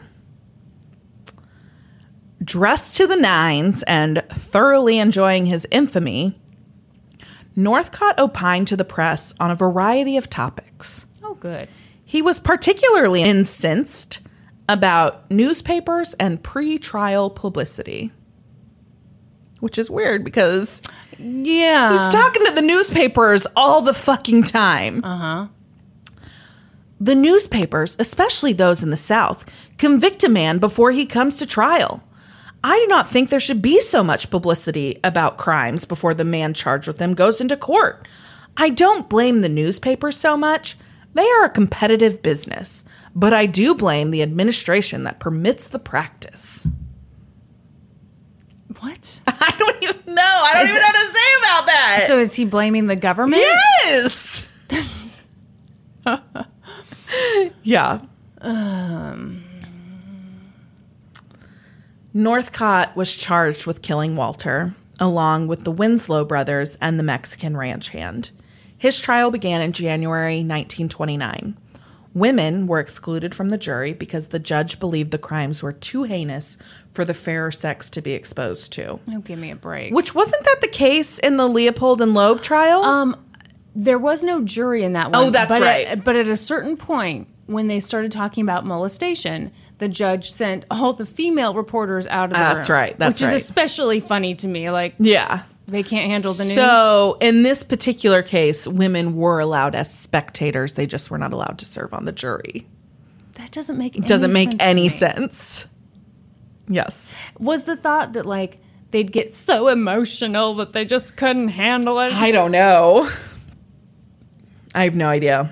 Dressed to the nines and thoroughly enjoying his infamy, Northcott opined to the press on a variety of topics. Oh, good. He was particularly incensed about newspapers and pre-trial publicity. Which is weird because Yeah. he's talking to the newspapers all the fucking time. Uh-huh. The newspapers, especially those in the South, convict a man before he comes to trial. I do not think there should be so much publicity about crimes before the man charged with them goes into court. I don't blame the newspapers so much. They are a competitive business, but I do blame the administration that permits the practice. What? I don't even know. I don't Is even it- know what to say about that. So is he blaming the government? Yes. Yeah. Um. Northcott was charged with killing Walter, along with the Winslow brothers and the Mexican ranch hand. His trial began in January nineteen twenty-nine. Women were excluded from the jury because the judge believed the crimes were too heinous for the fairer sex to be exposed to. Oh, give me a break. Which wasn't that the case in the Leopold and Loeb trial? Um, there was no jury in that one. Oh, that's but right. At, but at a certain point, when they started talking about molestation, the judge sent all the female reporters out of the room. That's right, that's which right. is especially funny to me. Like, yeah. they can't handle the news. So, in this particular case, women were allowed as spectators. They just were not allowed to serve on the jury. That doesn't make any Doesn't make sense to any me. sense. Yes. Was the thought that, like, they'd get so emotional that they just couldn't handle it? I don't know. I have no idea.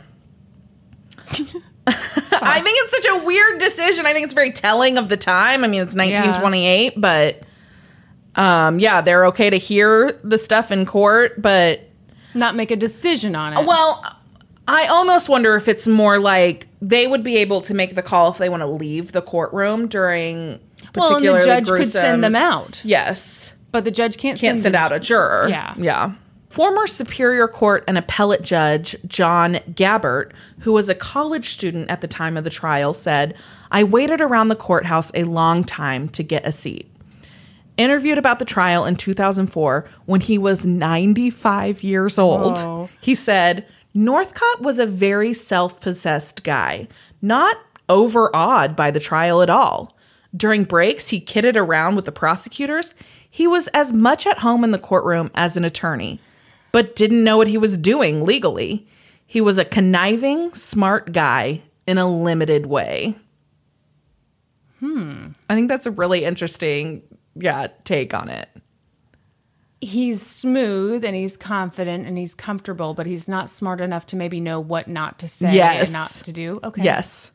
I think it's such a weird decision. I think it's very telling of the time. I mean, it's nineteen twenty-eight, but um, yeah, they're okay to hear the stuff in court, but not make a decision on it. Well, I almost wonder if it's more like they would be able to make the call if they want to leave the courtroom during Well, and particularly the judge gruesome, could send them out. Yes. But the judge can't, Can't send, send the out a juror. Yeah. Yeah. Former Superior Court and appellate judge John Gabbert, who was a college student at the time of the trial, said, "I waited around the courthouse a long time to get a seat." Interviewed about the trial in two thousand four, when he was ninety-five years old, Whoa. he said, "Northcott was a very self-possessed guy, not overawed by the trial at all. During breaks, he kidded around with the prosecutors. He was as much at home in the courtroom as an attorney, but didn't know what he was doing legally. He was a conniving, smart guy in a limited way." Hmm. I think that's a really interesting, yeah, take on it. He's smooth and he's confident and he's comfortable, but he's not smart enough to maybe know what not to say Yes. and not to do. Okay. Yes.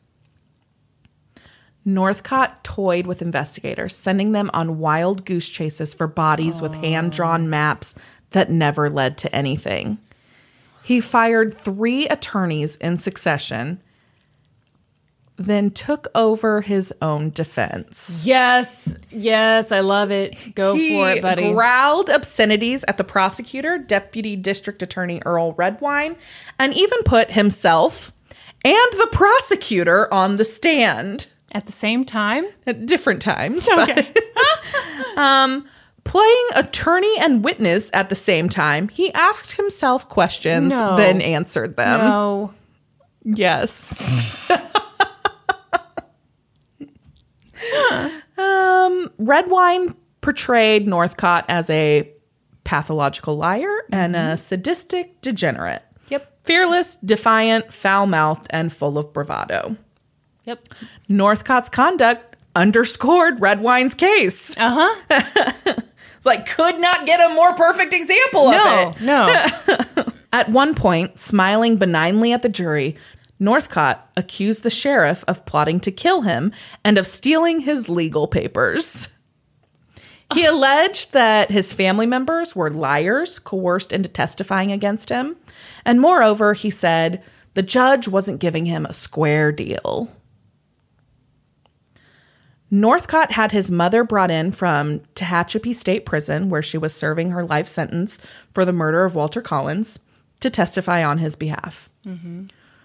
Northcott toyed with investigators, sending them on wild goose chases for bodies with hand-drawn maps that never led to anything. He fired three attorneys in succession, then took over his own defense. Yes. Yes. I love it. Go He for it, buddy. growled obscenities at the prosecutor, Deputy District Attorney Earl Redwine, and even put himself and the prosecutor on the stand. At the same time? At different times. Okay. But, um, playing attorney and witness at the same time, he asked himself questions, No. then answered them. No. Yes. um, Redwine portrayed Northcott as a pathological liar and a sadistic degenerate. Fearless, defiant, foul-mouthed, and full of bravado. Yep. Northcott's conduct underscored Redwine's case. Uh-huh. It's like, could not get a more perfect example No, of it. no. At one point, smiling benignly at the jury, Northcott accused the sheriff of plotting to kill him and of stealing his legal papers. He alleged that his family members were liars, coerced into testifying against him. And moreover, he said the judge wasn't giving him a square deal. Northcott had his mother brought in from Tehachapi State Prison, where she was serving her life sentence for the murder of Walter Collins, to testify on his behalf. Mm-hmm.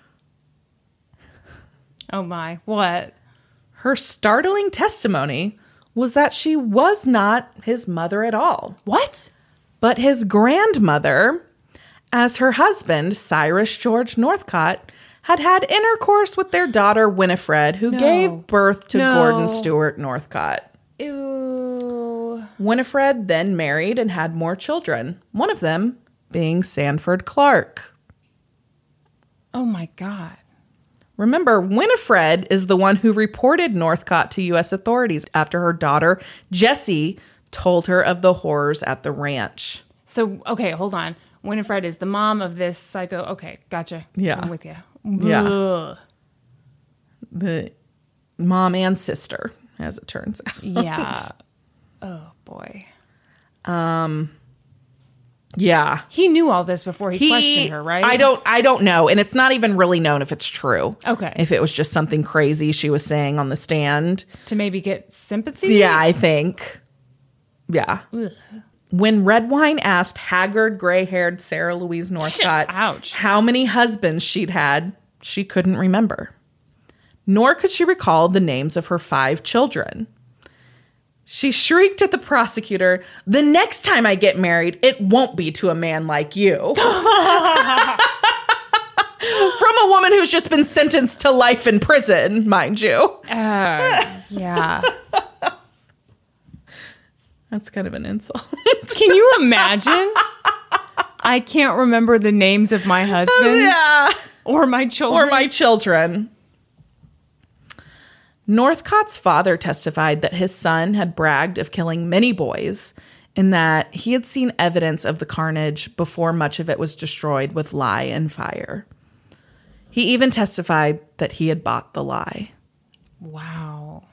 Oh my, what? Her startling testimony was that she was not his mother at all. What? But his grandmother, as her husband, Cyrus George Northcott, had had intercourse with their daughter, Winifred, who No. gave birth to No. Gordon Stewart Northcott. Ew. Winifred then married and had more children, one of them being Sanford Clark. Oh my God. Remember, Winifred is the one who reported Northcott to U S authorities after her daughter, Jessie, told her of the horrors at the ranch. So, okay, hold on. Winifred is the mom of this psycho. Okay, gotcha. Yeah. I'm with you. Yeah. Ugh. The mom and sister, as it turns out. Yeah. Oh, boy. Yeah. He knew all this before he, He, questioned her, right? I don't I don't know. And it's not even really known if it's true. Okay. If it was just something crazy she was saying on the stand. To maybe get sympathy? Yeah, I think. Yeah. Ugh. When Redwine asked haggard, gray-haired Sarah Louise Northcott Ouch. how many husbands she'd had, she couldn't remember. Nor could she recall the names of her five children. She shrieked at the prosecutor, "The next time I get married, it won't be to a man like you." From a woman who's just been sentenced to life in prison, mind you. Uh, yeah. That's kind of an insult. Can you imagine? I can't remember the names of my husbands Yeah. or my children. Or my children. Northcott's father testified that his son had bragged of killing many boys and that he had seen evidence of the carnage before much of it was destroyed with lye and fire. He even testified that he had bought the lye. Wow.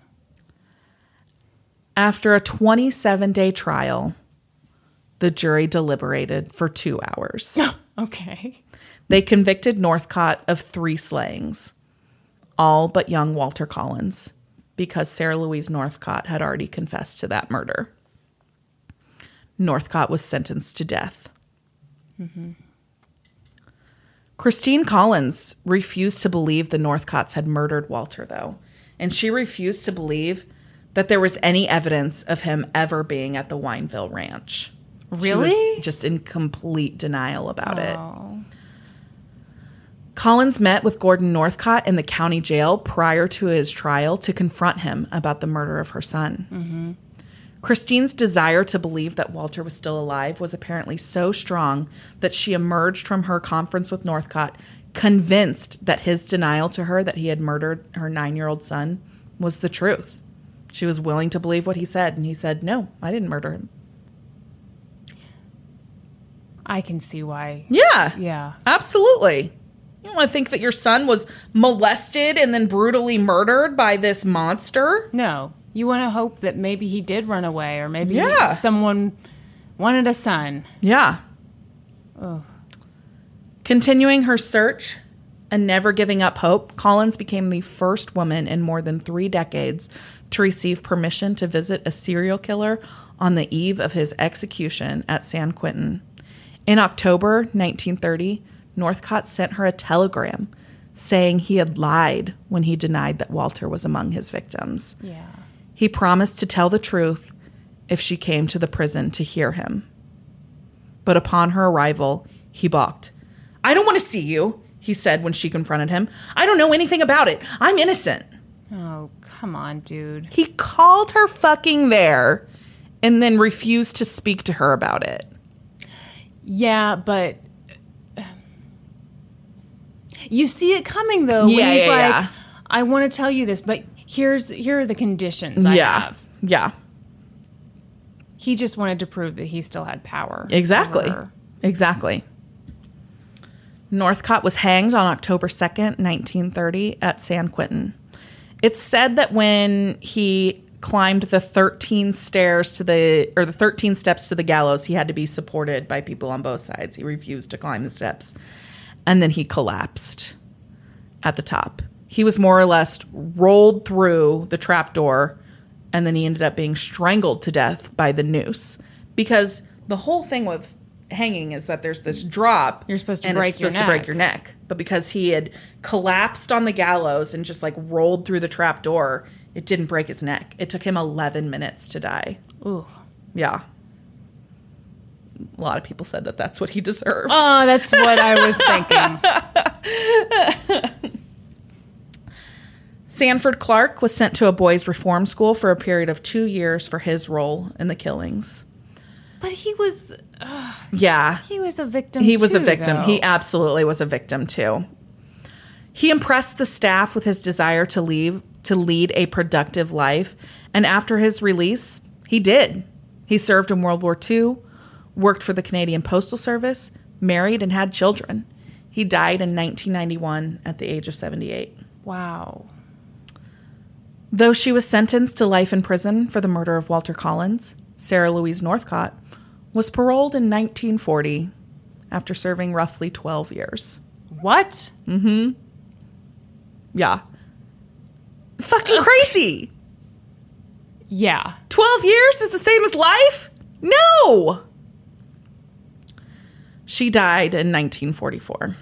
After a twenty-seven day trial, the jury deliberated for two hours. Okay. They convicted Northcott of three slayings, all but young Walter Collins, because Sarah Louise Northcott had already confessed to that murder. Northcott was sentenced to death. Mm-hmm. Christine Collins refused to believe the Northcotts had murdered Walter, though, and she refused to believe that there was any evidence of him ever being at the Wineville Ranch. Really? She was just in complete denial about it. Oh. Collins met with Gordon Northcott in the county jail prior to his trial to confront him about the murder of her son. Mm-hmm. Christine's desire to believe that Walter was still alive was apparently so strong that she emerged from her conference with Northcott convinced that his denial to her that he had murdered her nine-year-old son was the truth. She was willing to believe what he said, and he said, "No, I didn't murder him." I can see why. Yeah. Yeah. Absolutely. You don't want to think that your son was molested and then brutally murdered by this monster? No. You want to hope that maybe he did run away or maybe Yeah. someone wanted a son. Yeah. Oh. Continuing her search and never giving up hope, Collins became the first woman in more than three decades to receive permission to visit a serial killer on the eve of his execution at San Quentin. In October nineteen thirty, Northcott sent her a telegram saying he had lied when he denied that Walter was among his victims. Yeah. He promised to tell the truth if she came to the prison to hear him. But upon her arrival, he balked. "I don't want to see you," he said when she confronted him. "I don't know anything about it. I'm innocent." Oh, come on, dude. He called her fucking there and then refused to speak to her about it. Yeah, but You see it coming though. Yeah, when he's yeah, like, yeah. I want to tell you this, but here's here are the conditions I yeah. have. Yeah. He just wanted to prove that he still had power. Exactly. over her. Exactly. Northcott was hanged on October second, nineteen thirty at San Quentin. It's said that when he climbed the thirteen stairs to the, or the thirteen steps to the gallows, he had to be supported by people on both sides. He refused to climb the steps. And then he collapsed at the top. He was more or less rolled through the trapdoor, and then he ended up being strangled to death by the noose. Because the whole thing with hanging is that there's this drop. You're supposed to and break it's your supposed to break neck. your neck. But because he had collapsed on the gallows and just like rolled through the trapdoor, it didn't break his neck. It took him eleven minutes to die. Ooh. Yeah. A lot of people said that that's what he deserved. Oh, that's what I was thinking. Sanford Clark was sent to a boys' reform school for a period of two years for his role in the killings. But he was uh, Yeah. he was a victim He was a too, victim. though. He absolutely was a victim too. He impressed the staff with his desire to leave to lead a productive life, and after his release, he did. He served in World War Two, worked for the Canadian Postal Service, married, and had children. He died in nineteen ninety-one at the age of seventy-eight. Wow. Though she was sentenced to life in prison for the murder of Walter Collins, Sarah Louise Northcott was paroled in nineteen forty after serving roughly twelve years. What? Mm-hmm. Yeah. Fucking crazy. Yeah. twelve years is the same as life? No. She died in nineteen forty-four.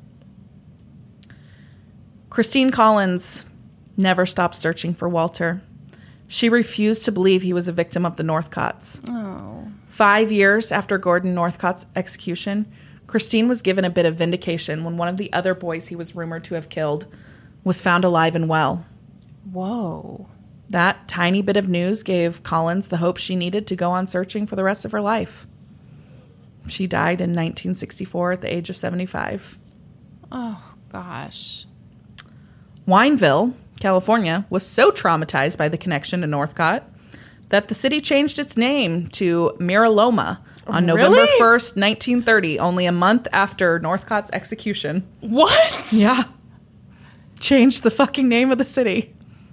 Christine Collins never stopped searching for Walter. She refused to believe he was a victim of the Northcotts. Oh. Five years after Gordon Northcott's execution, Christine was given a bit of vindication when one of the other boys he was rumored to have killed was found alive and well. Whoa. That tiny bit of news gave Collins the hope she needed to go on searching for the rest of her life. She died in nineteen sixty-four at the age of seventy-five. Oh, gosh. Wineville, California, was so traumatized by the connection to Northcott that the city changed its name to Miraloma on Really? November first, nineteen thirty, only a month after Northcott's execution. What? Yeah. Changed the fucking name of the city.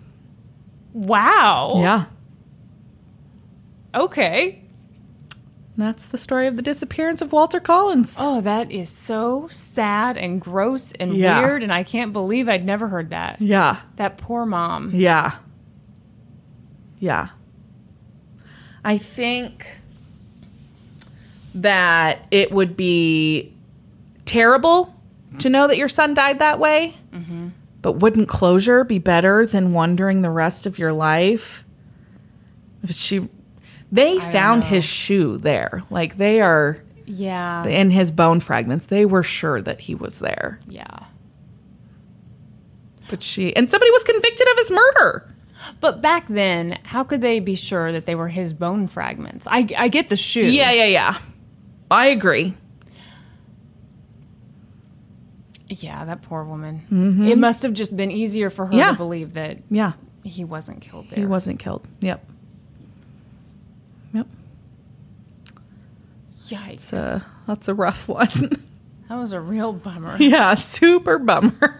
Wow. Yeah. Okay. That's the story of the disappearance of Walter Collins. Oh, that is so sad and gross and Yeah. weird, and I can't believe I'd never heard that. Yeah. That poor mom. Yeah. Yeah. I think that it would be terrible to know that your son died that way. Mm-hmm. But wouldn't closure be better than wondering the rest of your life? If she, they found know. his shoe there. Like they are Yeah. in his bone fragments. They were sure that he was there. Yeah. But she, and somebody was convicted of his murder. But back then, how could they be sure that they were his bone fragments? I, I get the shoe. Yeah, yeah, yeah. I agree. Yeah, that poor woman. Mm-hmm. It must have just been easier for her Yeah. to believe that Yeah. he wasn't killed there. He wasn't killed. Yep. Yep. Yikes. It's a, that's a rough one. That was a real bummer. Yeah, super bummer.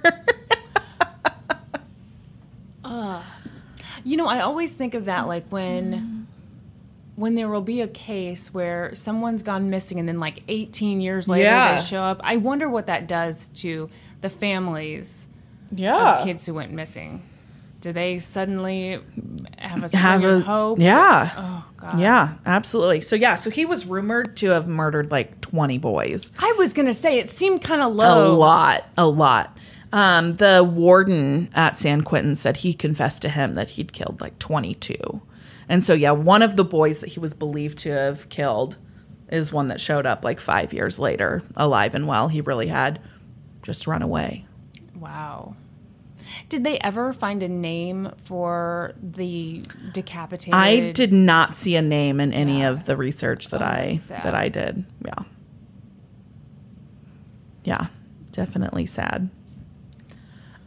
You know, I always think of that like when when there will be a case where someone's gone missing and then like eighteen years later Yeah. they show up. I wonder what that does to the families Yeah. of kids who went missing. Do they suddenly have a spring Have of a hope? Yeah. Oh, God. Yeah, absolutely. So yeah, so he was rumored to have murdered like twenty boys. I was going to say, it seemed kind of A low. lot, a lot. Um, the warden at San Quentin said he confessed to him that he'd killed like twenty-two. And so, yeah, one of the boys that he was believed to have killed is one that showed up like five years later, alive and well. He really had just run away. Wow. Did they ever find a name for the decapitated? I did not see a name in any Yeah. of the research that Oh, I that's sad. that I did. Yeah. Yeah, definitely sad.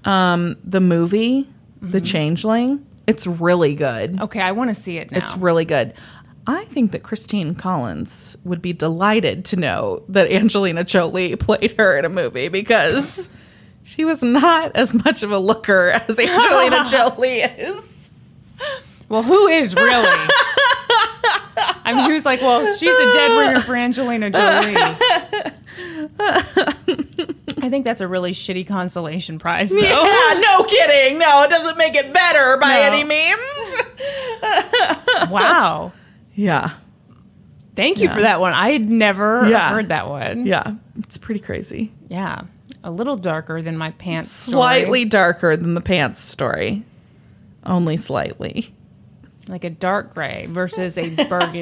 um, the movie, mm-hmm. The Changeling. It's really good. Okay, I want to see it now. It's really good. I think that Christine Collins would be delighted to know that Angelina Jolie played her in a movie because she was not as much of a looker as Angelina Jolie is. Well, who is really? I mean, who's like, well, she's a dead ringer for Angelina Jolie. I think that's a really shitty consolation prize, though. Yeah, no kidding. No, it doesn't make it better by No. any means. Wow. Yeah. Thank you Yeah. for that one. I had never Yeah. heard that one. Yeah. It's pretty crazy. Yeah. A little darker than my pants Slightly story. darker than the pants story. Only slightly. Like a dark gray versus a burgundy.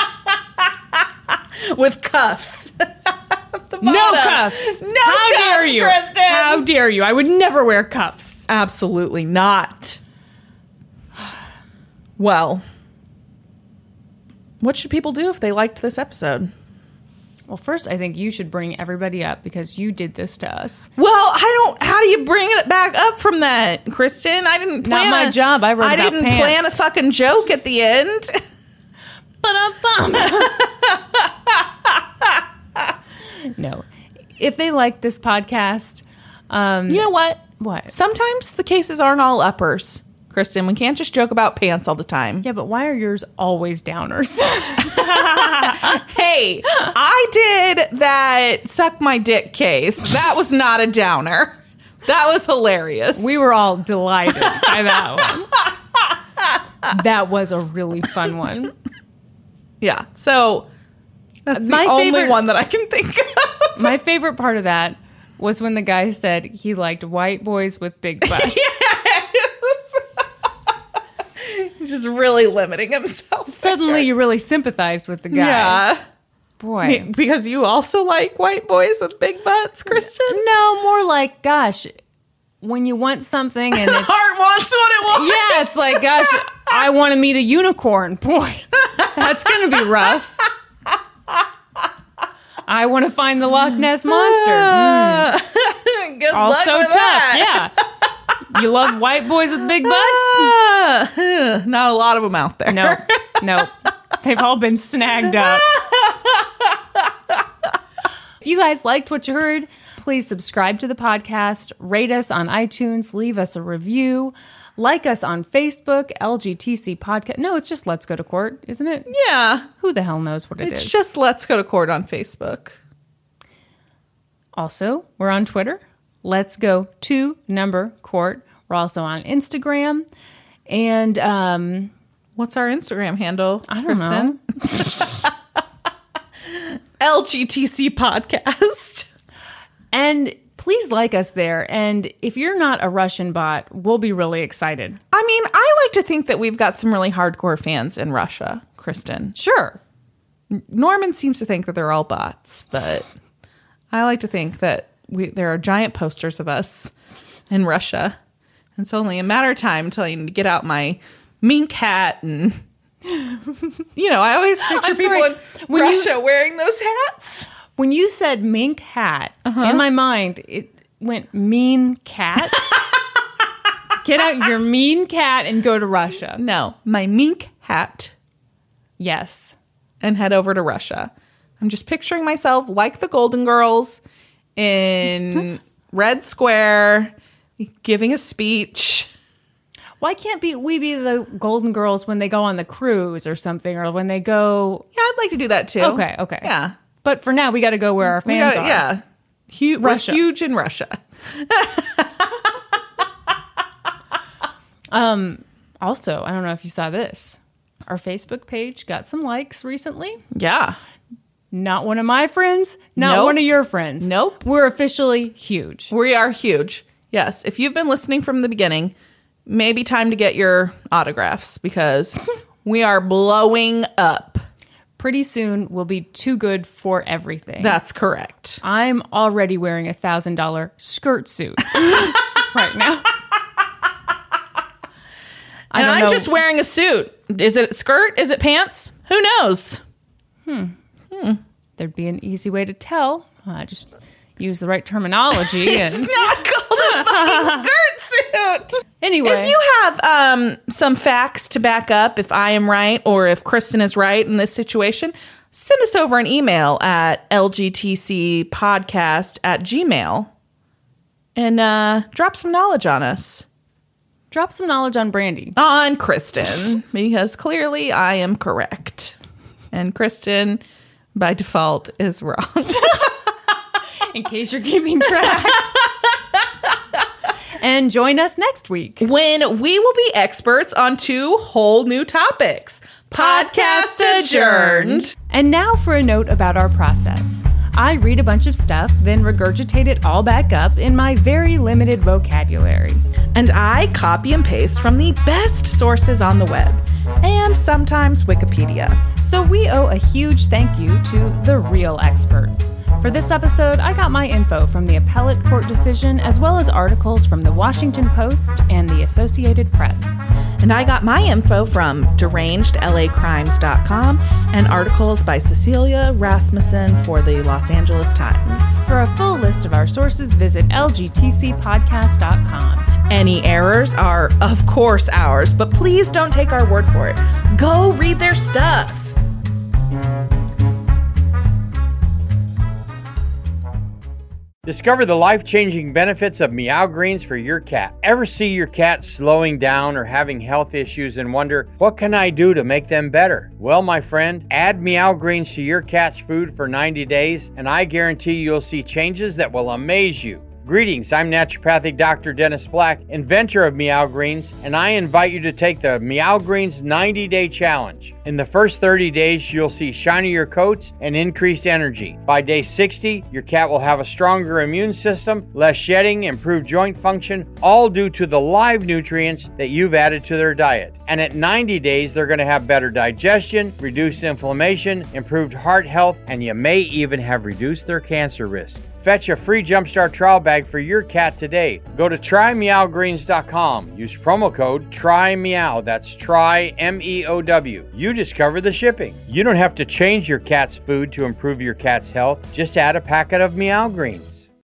With cuffs. No cuffs. No How cuffs, dare you? Kristen. How dare you? I would never wear cuffs. Absolutely not. Well, what should people do if they liked this episode? Well, first, I think you should bring everybody up because you did this to us. Well, I don't. How do you bring it back up from that, Kristen? I didn't plan. Not my a, job. I wrote I about didn't pants. plan a fucking joke at the end. No. If they like this podcast, um, You know what? What? Sometimes the cases aren't all uppers, Kristen. We can't just joke about pants all the time. Yeah, but why are yours always downers? Hey, I did that suck my dick case. That was not a downer. That was hilarious. We were all delighted by that one. That was a really fun one. Yeah. So that's the My only favorite- one that I can think of. My favorite part of that was when the guy said he liked white boys with big butts. He's just really limiting himself. Suddenly you really sympathized with the guy. Yeah. Boy. Because you also like white boys with big butts, Kristen? No, more like, gosh, when you want something and it's... Heart wants what it wants. Yeah, it's like, gosh, I want to meet a unicorn. Boy, that's going to be rough. I want to find the Loch Ness Monster. Mm. Good Also luck with tough, that. yeah. You love white boys with big butts? Ah, not a lot of them out there. No, no. They've all been snagged up. If you guys liked what you heard, please subscribe to the podcast, rate us on iTunes, leave us a review, like us on Facebook, L G T C Podcast. No, it's just Let's Go to Court, isn't it? Yeah. Who the hell knows what it It's is? just Let's Go to Court on Facebook. Also, we're on Twitter. Let's Go to number court. We're also on Instagram. And um, What's our Instagram handle? I don't know. L G T C Podcast. And please like us there. And if you're not a Russian bot, we'll be really excited. I mean, I like to think that we've got some really hardcore fans in Russia, Kristen. Sure. Norman seems to think that they're all bots, but I like to think that we there are giant posters of us in Russia. It's only a matter of time until I need to get out my mink hat and, you know, I always picture I'm people sorry. in When you- Russia wearing those hats. When you said mink hat, Uh-huh. in my mind, it went mean cat. Get out your mean cat and go to Russia. No, my mink hat Yes. and head over to Russia. I'm just picturing myself like the Golden Girls in Red Square giving a speech. Why can't be we be the Golden Girls when they go on the cruise or something, or when they go? Yeah, I'd like to do that too. Okay, okay, Yeah. But for now, we got to go where our We fans gotta- are. Yeah. Hu- Russia. We're huge in Russia. Also, I don't know if you saw this. Our Facebook page got some likes recently. Yeah. Not one of my friends, not Nope. one of your friends. Nope. We're officially huge. We are huge. Yes. If you've been listening from the beginning, maybe time to get your autographs because we are blowing up. Pretty soon, we'll be too good for everything. That's correct. I'm already wearing a one thousand dollars skirt suit right now. I And don't I'm know. just wearing a suit. Is it a skirt? Is it pants? Who knows? There'd be an easy way to tell. I just use the right terminology. It's and not called a fucking skirt lawsuit. Anyway. If you have um, some facts to back up if I am right or if Kristen is right in this situation, send us over an email at L G T C podcast at gmail and uh, drop some knowledge on us. Drop some knowledge on Brandy. On Kristen, because clearly I am correct. And Kristen, by default, is wrong. In case you're keeping track. And join us next week when we will be experts on two whole new topics. Podcast adjourned. And now for a note about our process. I read a bunch of stuff, then regurgitate it all back up in my very limited vocabulary. And I copy and paste from the best sources on the web, and sometimes Wikipedia. So we owe a huge thank you to the real experts. For this episode, I got my info from the appellate court decision, as well as articles from the Washington Post and the Associated Press. And I got my info from deranged L A crimes dot com and articles by Cecilia Rasmussen for the Los Angeles Times. For a full list of our sources, visit L G T C podcast dot com. Any errors are, of course, ours, but please don't take our word for it. Go read their stuff. Discover the life-changing benefits of Meow Greens for your cat. Ever see your cat slowing down or having health issues and wonder, what can I do to make them better? Well, my friend, add Meow Greens to your cat's food for ninety days, and I guarantee you'll see changes that will amaze you. Greetings, I'm naturopathic Doctor Dennis Black, inventor of Meow Greens, and I invite you to take the Meow Greens ninety day challenge. In the first thirty days, you'll see shinier coats and increased energy. By day sixty, your cat will have a stronger immune system, less shedding, improved joint function, all due to the live nutrients that you've added to their diet. And at ninety days, they're going to have better digestion, reduced inflammation, improved heart health, and you may even have reduced their cancer risk. Fetch a free Jumpstart trial bag for your cat today. Go to try meow greens dot com. Use promo code TRYMEOW. That's try M E O W. You discover the shipping. You don't have to change your cat's food to improve your cat's health. Just add a packet of Meow Greens.